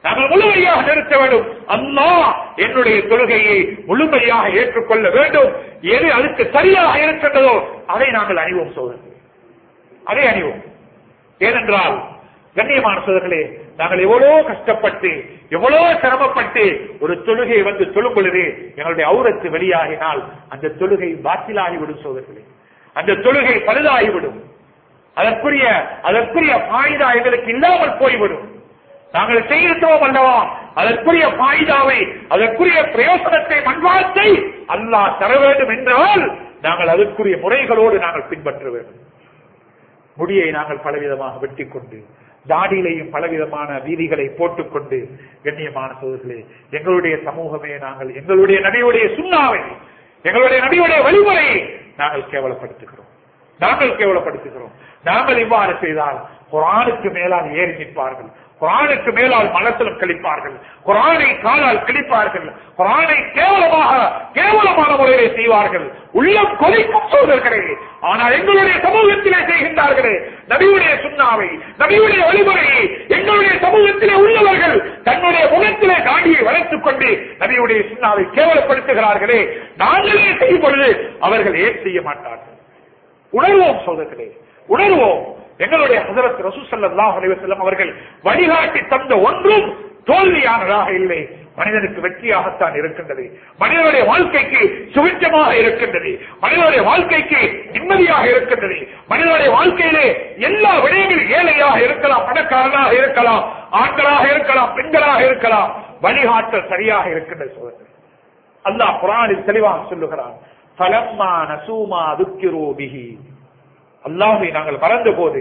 அல்லாஹ் என்னுடைய தொழுகையை முழுமையாக ஏற்றுக்கொள்ள வேண்டும். எது அதுக்கு சரியாக இருக்கின்றதோ அதை நாங்கள் அணிவோம் சகோதரர்களே, அதை அணிவோம். ஏனென்றால் கண்ணியமான சகோதரர்களே, நாங்கள் எவ்வளவு கஷ்டப்பட்டு எவ்வளவு சிரமப்பட்டு ஒரு தொழுகையை வந்து தொழும் பொழுது எங்களுடைய ஔரத்து வெளியாகினால் அந்த தொழுகை பாத்திலாகிவிடும் சகோதரர்களே, அந்த தொழுகை பழுதாகிவிடும். அதற்குரிய பாய்தா எங்களுக்கு இல்லாமல் போய்விடும். நாங்கள் செய்கிறோம் அல்லவா, அதற்குரிய பாய்தாவை, அதற்குரிய பிரயோசனத்தை, மண்வாழ்த்தை அல்லாஹ் தர வேண்டும் என்றால் நாங்கள் அதற்குரிய முறைகளோடு நாங்கள் பின்பற்ற வேண்டும். முடியை நாங்கள் பலவிதமாக வெட்டி கொண்டு, தாடியிலையும் பலவிதமான வீதிகளை போட்டுக்கொண்டு, கண்ணியமான சகோதரர்களே, எங்களுடைய சமூகமே நாங்கள் எங்களுடைய நபியுடைய சுன்னாவை, எங்களுடைய நபியுடைய வழிமுறையை நாங்கள் கேவலப்படுத்துகிறோம். நாங்கள் இவ்வாறு செய்தால் குர்ஆனுக்கு மேலால் ஏறி நிற்பார்கள், குர்ஆனுக்கு மேலால் மனத்திலும் கழிப்பார்கள், குர்ஆனை காலால் கிழிப்பார்கள், குர்ஆனை கேவலமான முறையிலே செய்வார்கள். உள்ளம் கொதிக்கும் சகோதரர்களே. ஆனால் எங்களுடைய சமூகத்திலே செய்கின்றார்களே நபியுடைய சுன்னாவை, நபியுடைய வழிமுறையை எங்களுடைய சமூகத்திலே உள்ளவர்கள் தன்னுடைய முகத்திலே காடியை வளர்த்துக் கொண்டு நபியுடைய சுன்னாவை கேவலப்படுத்துகிறார்களே. நாங்களே செய்யும் பொழுது அவர்கள் ஏன் செய்ய மாட்டார்கள்? உணர்வோம் சகோதரர்களே, உணர்வோம். எங்களுடைய ஹஜ்ரத் ரசூல் ஸல்லல்லாஹு அலைஹி வஸல்லம் அவர்கள் வழிகாட்டி தந்த ஒன்றும் தோல்வியானதாக இல்லை. மனிதனுக்கு வெற்றியாகத்தான் இருக்கின்றது, மனிதனுடைய வாழ்க்கைக்கு சுவிட்சமாக இருக்கின்றது, மனிதனுடைய வாழ்க்கைக்கு நிம்மதியாக இருக்கின்றது. மனிதனுடைய வாழ்க்கையிலே எல்லா விடயங்களும் ஏழையாக இருக்கலாம், பணக்காரனாக இருக்கலாம், ஆண்களாக இருக்கலாம், பெண்களாக இருக்கலாம், வழிகாட்டல் சரியாக இருக்கின்றது சகோதரர்களே. அல்லாஹ் குர்ஆனில் தெளிவாக சொல்லுகிறான், ஃபலம்மா நஸூமா துக்கிரு பிஹி. அல்லாஹ்வை நாங்கள் மறந்த போது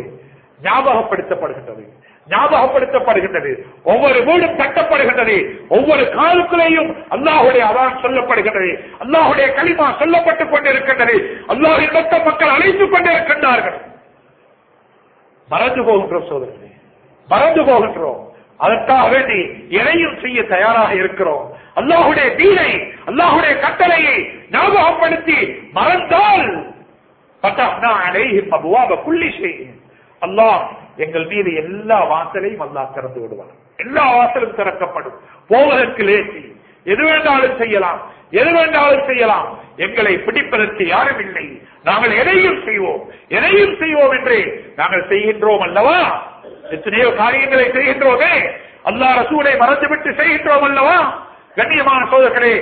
ஞாபகப்படுத்தப்படுகின்றது. ஒவ்வொரு வீடும் கட்டப்படுகின்றது, ஒவ்வொரு காலத்திலேயும் அல்லாஹ்வுடைய அதான் சொல்லப்படுகின்றது, அல்லாஹ்வுடைய கலிமா சொல்லப்பட்டுக் கொண்டிருக்கின்றது, அல்லாஹ்வின் பக்கம் மக்கள் அழைத்துக் கொண்டிருக்கின்றார்கள். மறந்து போகின்றோம் சோதரர்களே, மறந்து போகின்றோம். அதற்காக வேண்டி எதையும் செய்ய தயாராக இருக்கிறோம். அல்லாஹ்வுடைய தீனை, அல்லாஹ்வுடைய கட்டளையை ஞாபகப்படுத்தி மறந்தால் அல்லாஹ் எங்கள் மீது எல்லா வாசலையும் அல்லாஹ் திறந்து விடுவார். எல்லா வாசலும் திறக்கப்படும். போவதற்கு லேசி, எது வேண்டாலும் செய்யலாம். எங்களை பிடிப்பதற்கு யாரும் இல்லை. நாங்கள் எதையும் செய்வோம் என்று நாங்கள் செய்கின்றோம் அல்லவா? எத்தனையோ காரியங்களை செய்கின்றோமே, அல்லாஹ் ரசூலை மறந்துவிட்டு செய்கின்றோம் அல்லவா? கண்ணியமான சகோதரர்களே,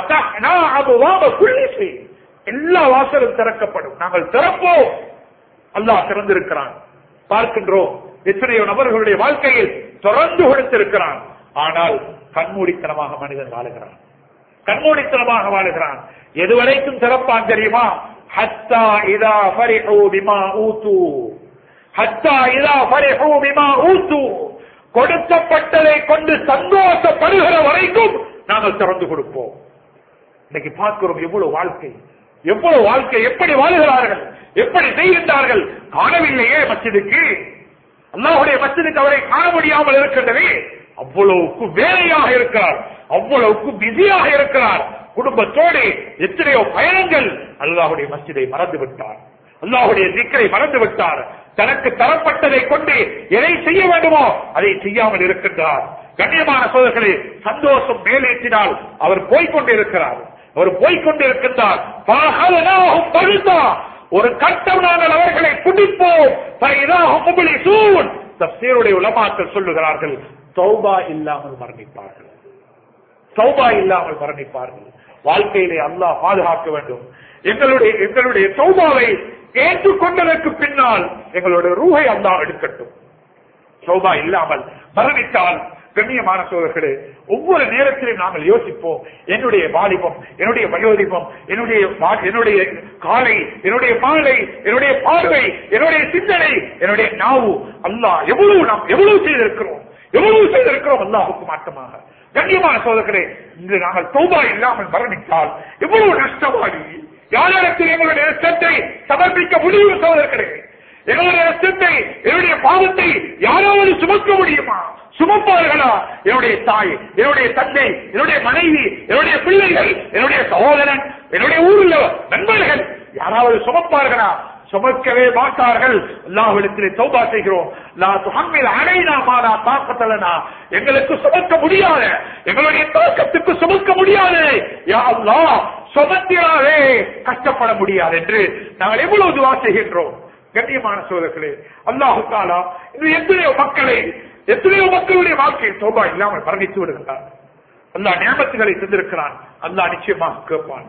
எல்லா வாசலும் திறக்கப்படும். நாங்கள் திறப்போம். அல்லாஹ் திறந்திருக்கிறான். பார்க்கின்றோம் எத்தனையோ நபர்களுடைய வாழ்க்கையில் திறந்து கொடுத்திருக்கிறான். ஆனால் கண்மூடித்தனமாக மனிதன் வாழுகிறான். எதுவரைக்கும் திறப்பான் தெரியுமா? ஹத்தா இதா ஃபரிஹு பிமா ஊது கொடுக்கப்பட்டதை கொண்டு சந்தோஷப்படுகிற வரைக்கும் நாங்கள் திறந்து கொடுப்போம். இன்னைக்கு பார்க்கிறோம் எவ்வளவு வாழ்க்கை, எப்படி வாழ்கிறார்கள், எப்படி செய்கின்றார்கள். காணவில்லையே மஸ்ஜிதுக்கு, அல்லாஹ்வுடைய மஸ்ஜிதுக்கு அவரை காண முடியாமல் இருக்கின்றதே. அவ்வளவுக்கு வேலையாக இருக்கிறார், அவ்வளவுக்கு பிஸியாக இருக்கிறார். குடும்பத்தோடு எத்தனையோ பயணங்கள். அல்லாஹ்வுடைய மஸ்ஜிதை மறந்து விட்டார், அல்லாஹ்வுடைய திக்ரை மறந்து விட்டார். தனக்கு தரப்பட்டதை கொண்டு எதை செய்ய வேண்டுமோ அதை செய்யாமல் இருக்கின்றார். கண்ணியமான சோதர்களே, சந்தோஷம் மேலேற்றினால் அவர் போய்கொண்டிருக்கிறார், ஒரு கட்டம் நாங்கள் அவர்களை குடிப்போம். தஃசீருடைய உலமாக்கள் சொல்லுகிறார்கள், தௌபா இல்லாமல் மரணிப்பார்கள். வாழ்க்கையிலே அல்லாஹ் பாதுகாக்க வேண்டும். எங்களுடைய தௌபாவை ஏற்றுக்கொண்டதற்கு பின்னால் எங்களுடைய ரூஹை அல்லாஹ் எடுக்கட்டும். தௌபா இல்லாமல் மரணித்தால் கண்ணியமான சோதர்களே, ஒவ்வொரு நேரத்திலும் நாங்கள் யோசிப்போம், என்னுடைய வாலிபம், என்னுடைய வயோதிபம், என்னுடைய காலை, என்னுடைய மாலை, என்னுடைய பார்வை, என்னுடைய சிந்தனை, என்னுடைய நாவு, அல்லாஹ் எவ்வளவு செய்திருக்கிறோம் அல்லாஹுக்கு மாற்றமாக. கண்ணியமான சோதர்களே, இன்று நாங்கள் தௌபா இல்லாமல் மரணித்தால் எவ்வளவு நஷ்டமாகி யாரிடத்தில் எங்களுடைய நஷ்டத்தை சமர்ப்பிக்க முடியும் சோதர்களே? எங்களுடைய நஷ்டத்தை, என்னுடைய பாவத்தை யாராவது சுமக்க முடியுமா? சுமப்பார்களா? என்னுடைய தாய், என்னுடைய தந்தை, என்னுடைய மனைவி, என்னுடைய பிள்ளைகள், என்னுடைய சகோதரன், என்னுடைய ஊரில் நண்பர்கள் யாராவது சுமப்பார்களா? சுமக்கவே மாட்டார்கள். அல்லாஹ்விடத்திலே தௌபா செய்கிறோம். லா துஹம்மில் அலைனா மா லா தாக்கத லனா, எங்களுக்கு சுமக்க முடியாத, எங்களுடைய தாக்கத்துக்கு சுமக்க முடியாது யா அல்லாஹ், சுமத்தினாலே கஷ்டப்பட முடியாது என்று நாங்கள் எவ்வளவு துஆ செய்கின்றோம். கண்ணியமான சோதர்களே, அல்லாஹ் தஆலா இது எத்தனையோ மக்களுடைய வாழ்க்கையில் தௌபா இல்லாமல் மரணித்து விடுகிறார். அல்லாஹ் நியமத்துகளை தந்திருக்கிறான், அல்லாஹ் நிச்சயமாக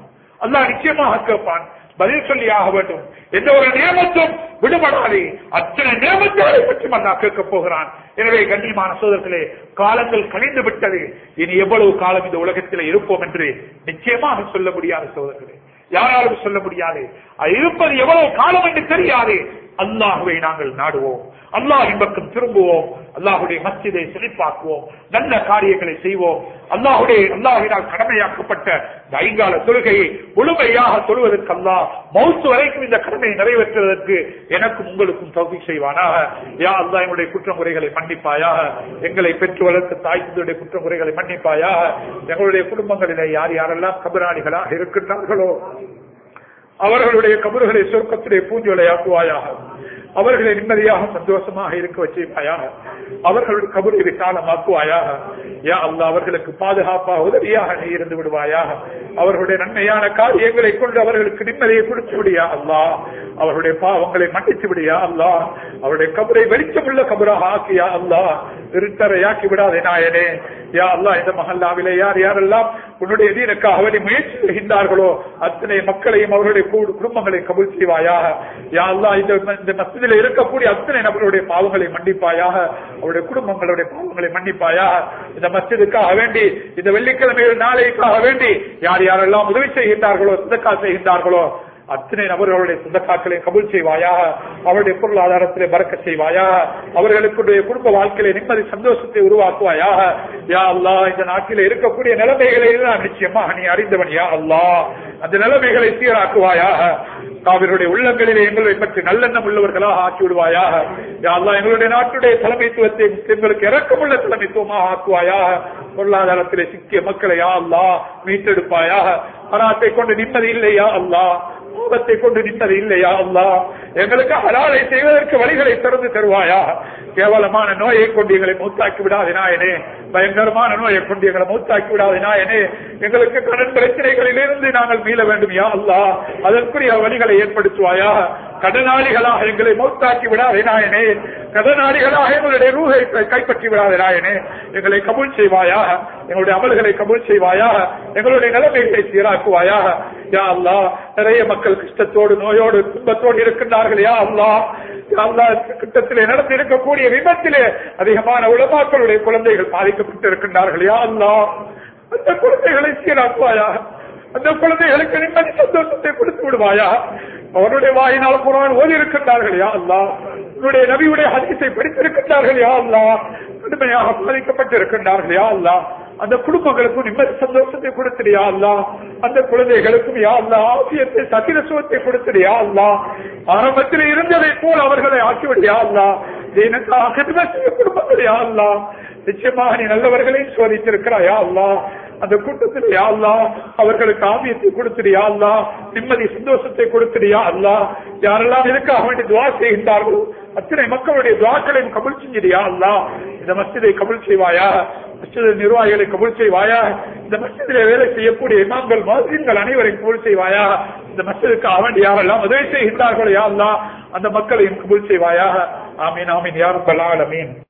கேட்பான். பதில் சொல்லி ஆக வேண்டும். எந்த ஒரு நியமத்தும் விடுபடாது. அத்தனை நியமத்துகளை பற்றி அல்லாஹ் கேட்க போகிறான். எனவே கண்ணியமான சோதர்களே, காலங்கள் கழிந்து விட்டது. இனி எவ்வளவு காலம் இந்த உலகத்தில் இருப்போம் என்று நிச்சயமாக சொல்ல முடியாது சோதர்களே, யாராலும் சொல்ல முடியாது. அது இருப்பது எவ்வளவு காலம் என்று தெரியாது. அல்லாஹுவை நாங்கள் நாடுவோம், அல்லாஹ்வின் பக்கம் திரும்புவோம், அல்லாஹ்வுடைய மஸ்ஜிதை செழிப்பாக்குவோம், நல்ல காரியங்களை செய்வோம். அல்லாஹ்வினால் கடமையாக்கப்பட்ட ஐங்கால தொழுகையை முழுமையாக தொழுவதற்கு அல்லாஹ் மௌத் வரைக்கும் இந்த கடமையை நிறைவேற்றுவதற்கு எனக்கும் உங்களுக்கும் தௌஃபீக் செய்வானாக. யா அல்லாஹ், எங்களுடைய குற்றமுறைகளை மன்னிப்பாயாக. எங்களை பெற்று வளர்த்த தாய் தந்தையுடைய குற்றமுறைகளை மன்னிப்பாயாக. எங்களுடைய குடும்பங்களிலே யார் யாரெல்லாம் கபராளிகளாக இருக்கின்றார்களோ அவர்களுடைய கபறுகளை சொர்க்கத்திலே பூஞ்சோலையாக்குவாயாக. அவர்களை நிம்மதியாக சந்தோஷமாக இருக்க வச்சுவாயாக. அவர்களுடைய கபரை விசாலமாக்குவாயாக. யா அல்லாஹ், அவர்களுக்கு பாதுகாப்பாக உதவியாக நீ இருந்து விடுவாயாக. அவர்களுடைய நன்மையான காரியங்களை கொண்டு அவர்களுக்கு நிம்மதியை கொடுத்து விடியா அல்லாஹ். அவர்களுடைய பாவங்களை மன்னித்து விடியா அல்லாஹ். அவருடைய கபரை வெளிச்சமுள்ள கபராக ஆக்கியா அல்லாஹ். இருட்டறையாக்கி விடாதே நாயனே. யா அல்லாஹ், இந்த மஹல்லாவிலே யார் யாரெல்லாம் உன்னுடைய தீனுக்காக வேண்டி முயற்சி செய்கின்றார்களோ அத்தனை மக்களையும் அவர்களுடைய குடும்பங்களை கபூல் செய்வாயாக. யா அல்லாஹ், இந்த மஸ்ஜிதில் இருக்கக்கூடிய அத்தனை நபர்களுடைய பாவங்களை மன்னிப்பாயாக. அவருடைய குடும்பங்களுடைய பாவங்களை மன்னிப்பாயாக. இந்த மஸ்ஜிதுக்காக வேண்டி, இந்த வெள்ளிக்கிழமை நாளைக்காக வேண்டி யார் யாரெல்லாம் உதவி செய்கின்றார்களோ, சதக்கா செய்கின்றார்களோ அத்தனை நபர்களுடைய சதக்காக்களை கபூல் செய்வாயாக. அவருடைய பொருளாதாரத்திலே பரக்கத் செய்வாயாக. அவர்களுடைய குடும்ப வாழ்க்கையிலே நிம்மதி சந்தோஷத்தை உருவாக்குவாயாக. யா அல்லாஹ், இந்த நாட்டிலே இருக்கக்கூடிய நிலைமைகளை எல்லாம் நிச்சயமாக நீ அறிந்தவன் யா அல்லாஹ். அந்த நிலைமைகளை சீராக்குவாயாக. அவருடைய உள்ளங்களிலே எங்களை பற்றி நல்லெண்ணம் உள்ளவர்களாக ஆக்கி விடுவாயாக. யா அல்லாஹ், எங்களுடைய நாட்டுடைய தலைமைத்துவத்தை முஸ்லிம்களுக்கு இரக்கமுள்ள தலைமைத்துவமாக ஆக்குவாயாக. பொருளாதாரத்திலே சிக்கிய மக்களை யா அல்லாஹ் மீட்டெடுப்பாயாக. பணத்தை கொண்டு நிம்மதி இல்லையா அல்லாஹ், கோபத்தை கொண்டு நிம்மதி இல்லையா அல்லாஹ். எங்களுக்கு ஹலாலை செய்வதற்கு வழிகளை திறந்து தருவாயா. கேவலமான நோயை கொண்டு எங்களை மூத்தாக்கி விடாதே நாயனே. பயங்கரமான நோயை கொண்டு எங்களை மூத்தாக்கி விடாதே நாயனே. எங்களுக்கு கடன் பிரச்சனைகளில் இருந்து நாங்கள் மீள வேண்டும் யா அல்லாஹ். அதற்குரிய வழிகளை ஏற்படுத்துவாயா. கடனாளிகளாக எங்களை மூத்தாக்கி விடாதே நாயனே. கடனாளிகளாக எங்களுடைய ரூஹை கைப்பற்றி விடாதே நாயனே. எங்களை கபூல் செய்வாயாக. எங்களுடைய அமல்களை கபூல் செய்வாயாக. எங்களுடைய நிலைமைகளை சீராக்குவாயாக. யா அல்லாஹ், நிறைய மக்கள் கஷ்டத்தோடு, நோயோடு, துன்பத்தோடு இருக்கின்றார்கள் யா அல்லாஹ். யா அல்லாஹ், கிட்டத்திலே நடந்து இருக்கக்கூடிய விபத்திலே அதிகமான உலமாக்களுடைய குழந்தைகள் பாதிக்கப்பட்டு இருக்கின்றார்கள் யா அல்லாஹ். அந்த குழந்தைகளை சீராக்குவாயாக. அந்த குழந்தைகளுக்கு நிம்மதி சந்தோஷத்தை கொடுத்து விடுவாயா. அவருடைய வாயினால் குர்ஆன் ஓதி இருக்கின்றார்கள் யா அல்லாஹ், உன்னுடைய நபியுடைய ஹதீஸை படித்திருக்கின்றார்கள் யா அல்லாஹ், கடுமையாக பாதிக்கப்பட்டிருக்கின்றார்கள் யா அல்லாஹ். அந்த குடும்பங்களுக்கும் நிம்மதி சந்தோஷத்தை கொடுத்துடியா அல்லாஹ். அந்த குழந்தைகளுக்கும் யா அல்லாஹ் ஆசியத்தை சத்திரசுவத்தை கொடுத்துடியா அல்லாஹ். ஆரம்பத்தில் இருந்ததை போல் அவர்களை ஆக்கிவிடியா அல்லாஹ். குடும்பங்கள் யா அல்லாஹ், நிச்சயமாக நீ நல்லவர்களை சோதித்திருக்கிறாயா அல்லாஹ். அந்த கூட்டத்தில் யா அல்லாஹ் அவர்களுக்கு ஆபியத்தை கொடுத்துடியா அல்லாஹ், நிம்மதி சந்தோஷத்தை கொடுத்துடியா அல்லாஹ். யாரெல்லாம் இதுக்காக வேண்டி துவா செய்கின்றார்களோ அத்தனை மக்களுடைய துவாக்களையும் கபூல் செஞ்சிடியா அல்லாஹ். இந்த மஸ்ஜிதை கபூல் செய்வாயா, மஸ்ஜித் நிர்வாகிகளை கபூல் செய்வாயா, இந்த மஸ்ஜிதிலே வேலை செய்யக்கூடிய இமாம்கள் முஅஸ்ஸின்கள் அனைவரையும் கபூல் செய்வாயா. இந்த மஸ்ஜிதுக்காக வேண்டி யாரெல்லாம் உதவி செய்கின்றார்களோ யா அல்லாஹ் அந்த மக்களையும் கபூல் செய்வாயா. ஆமீன் ஆமீன் யா ரப்பல் ஆலமீன்.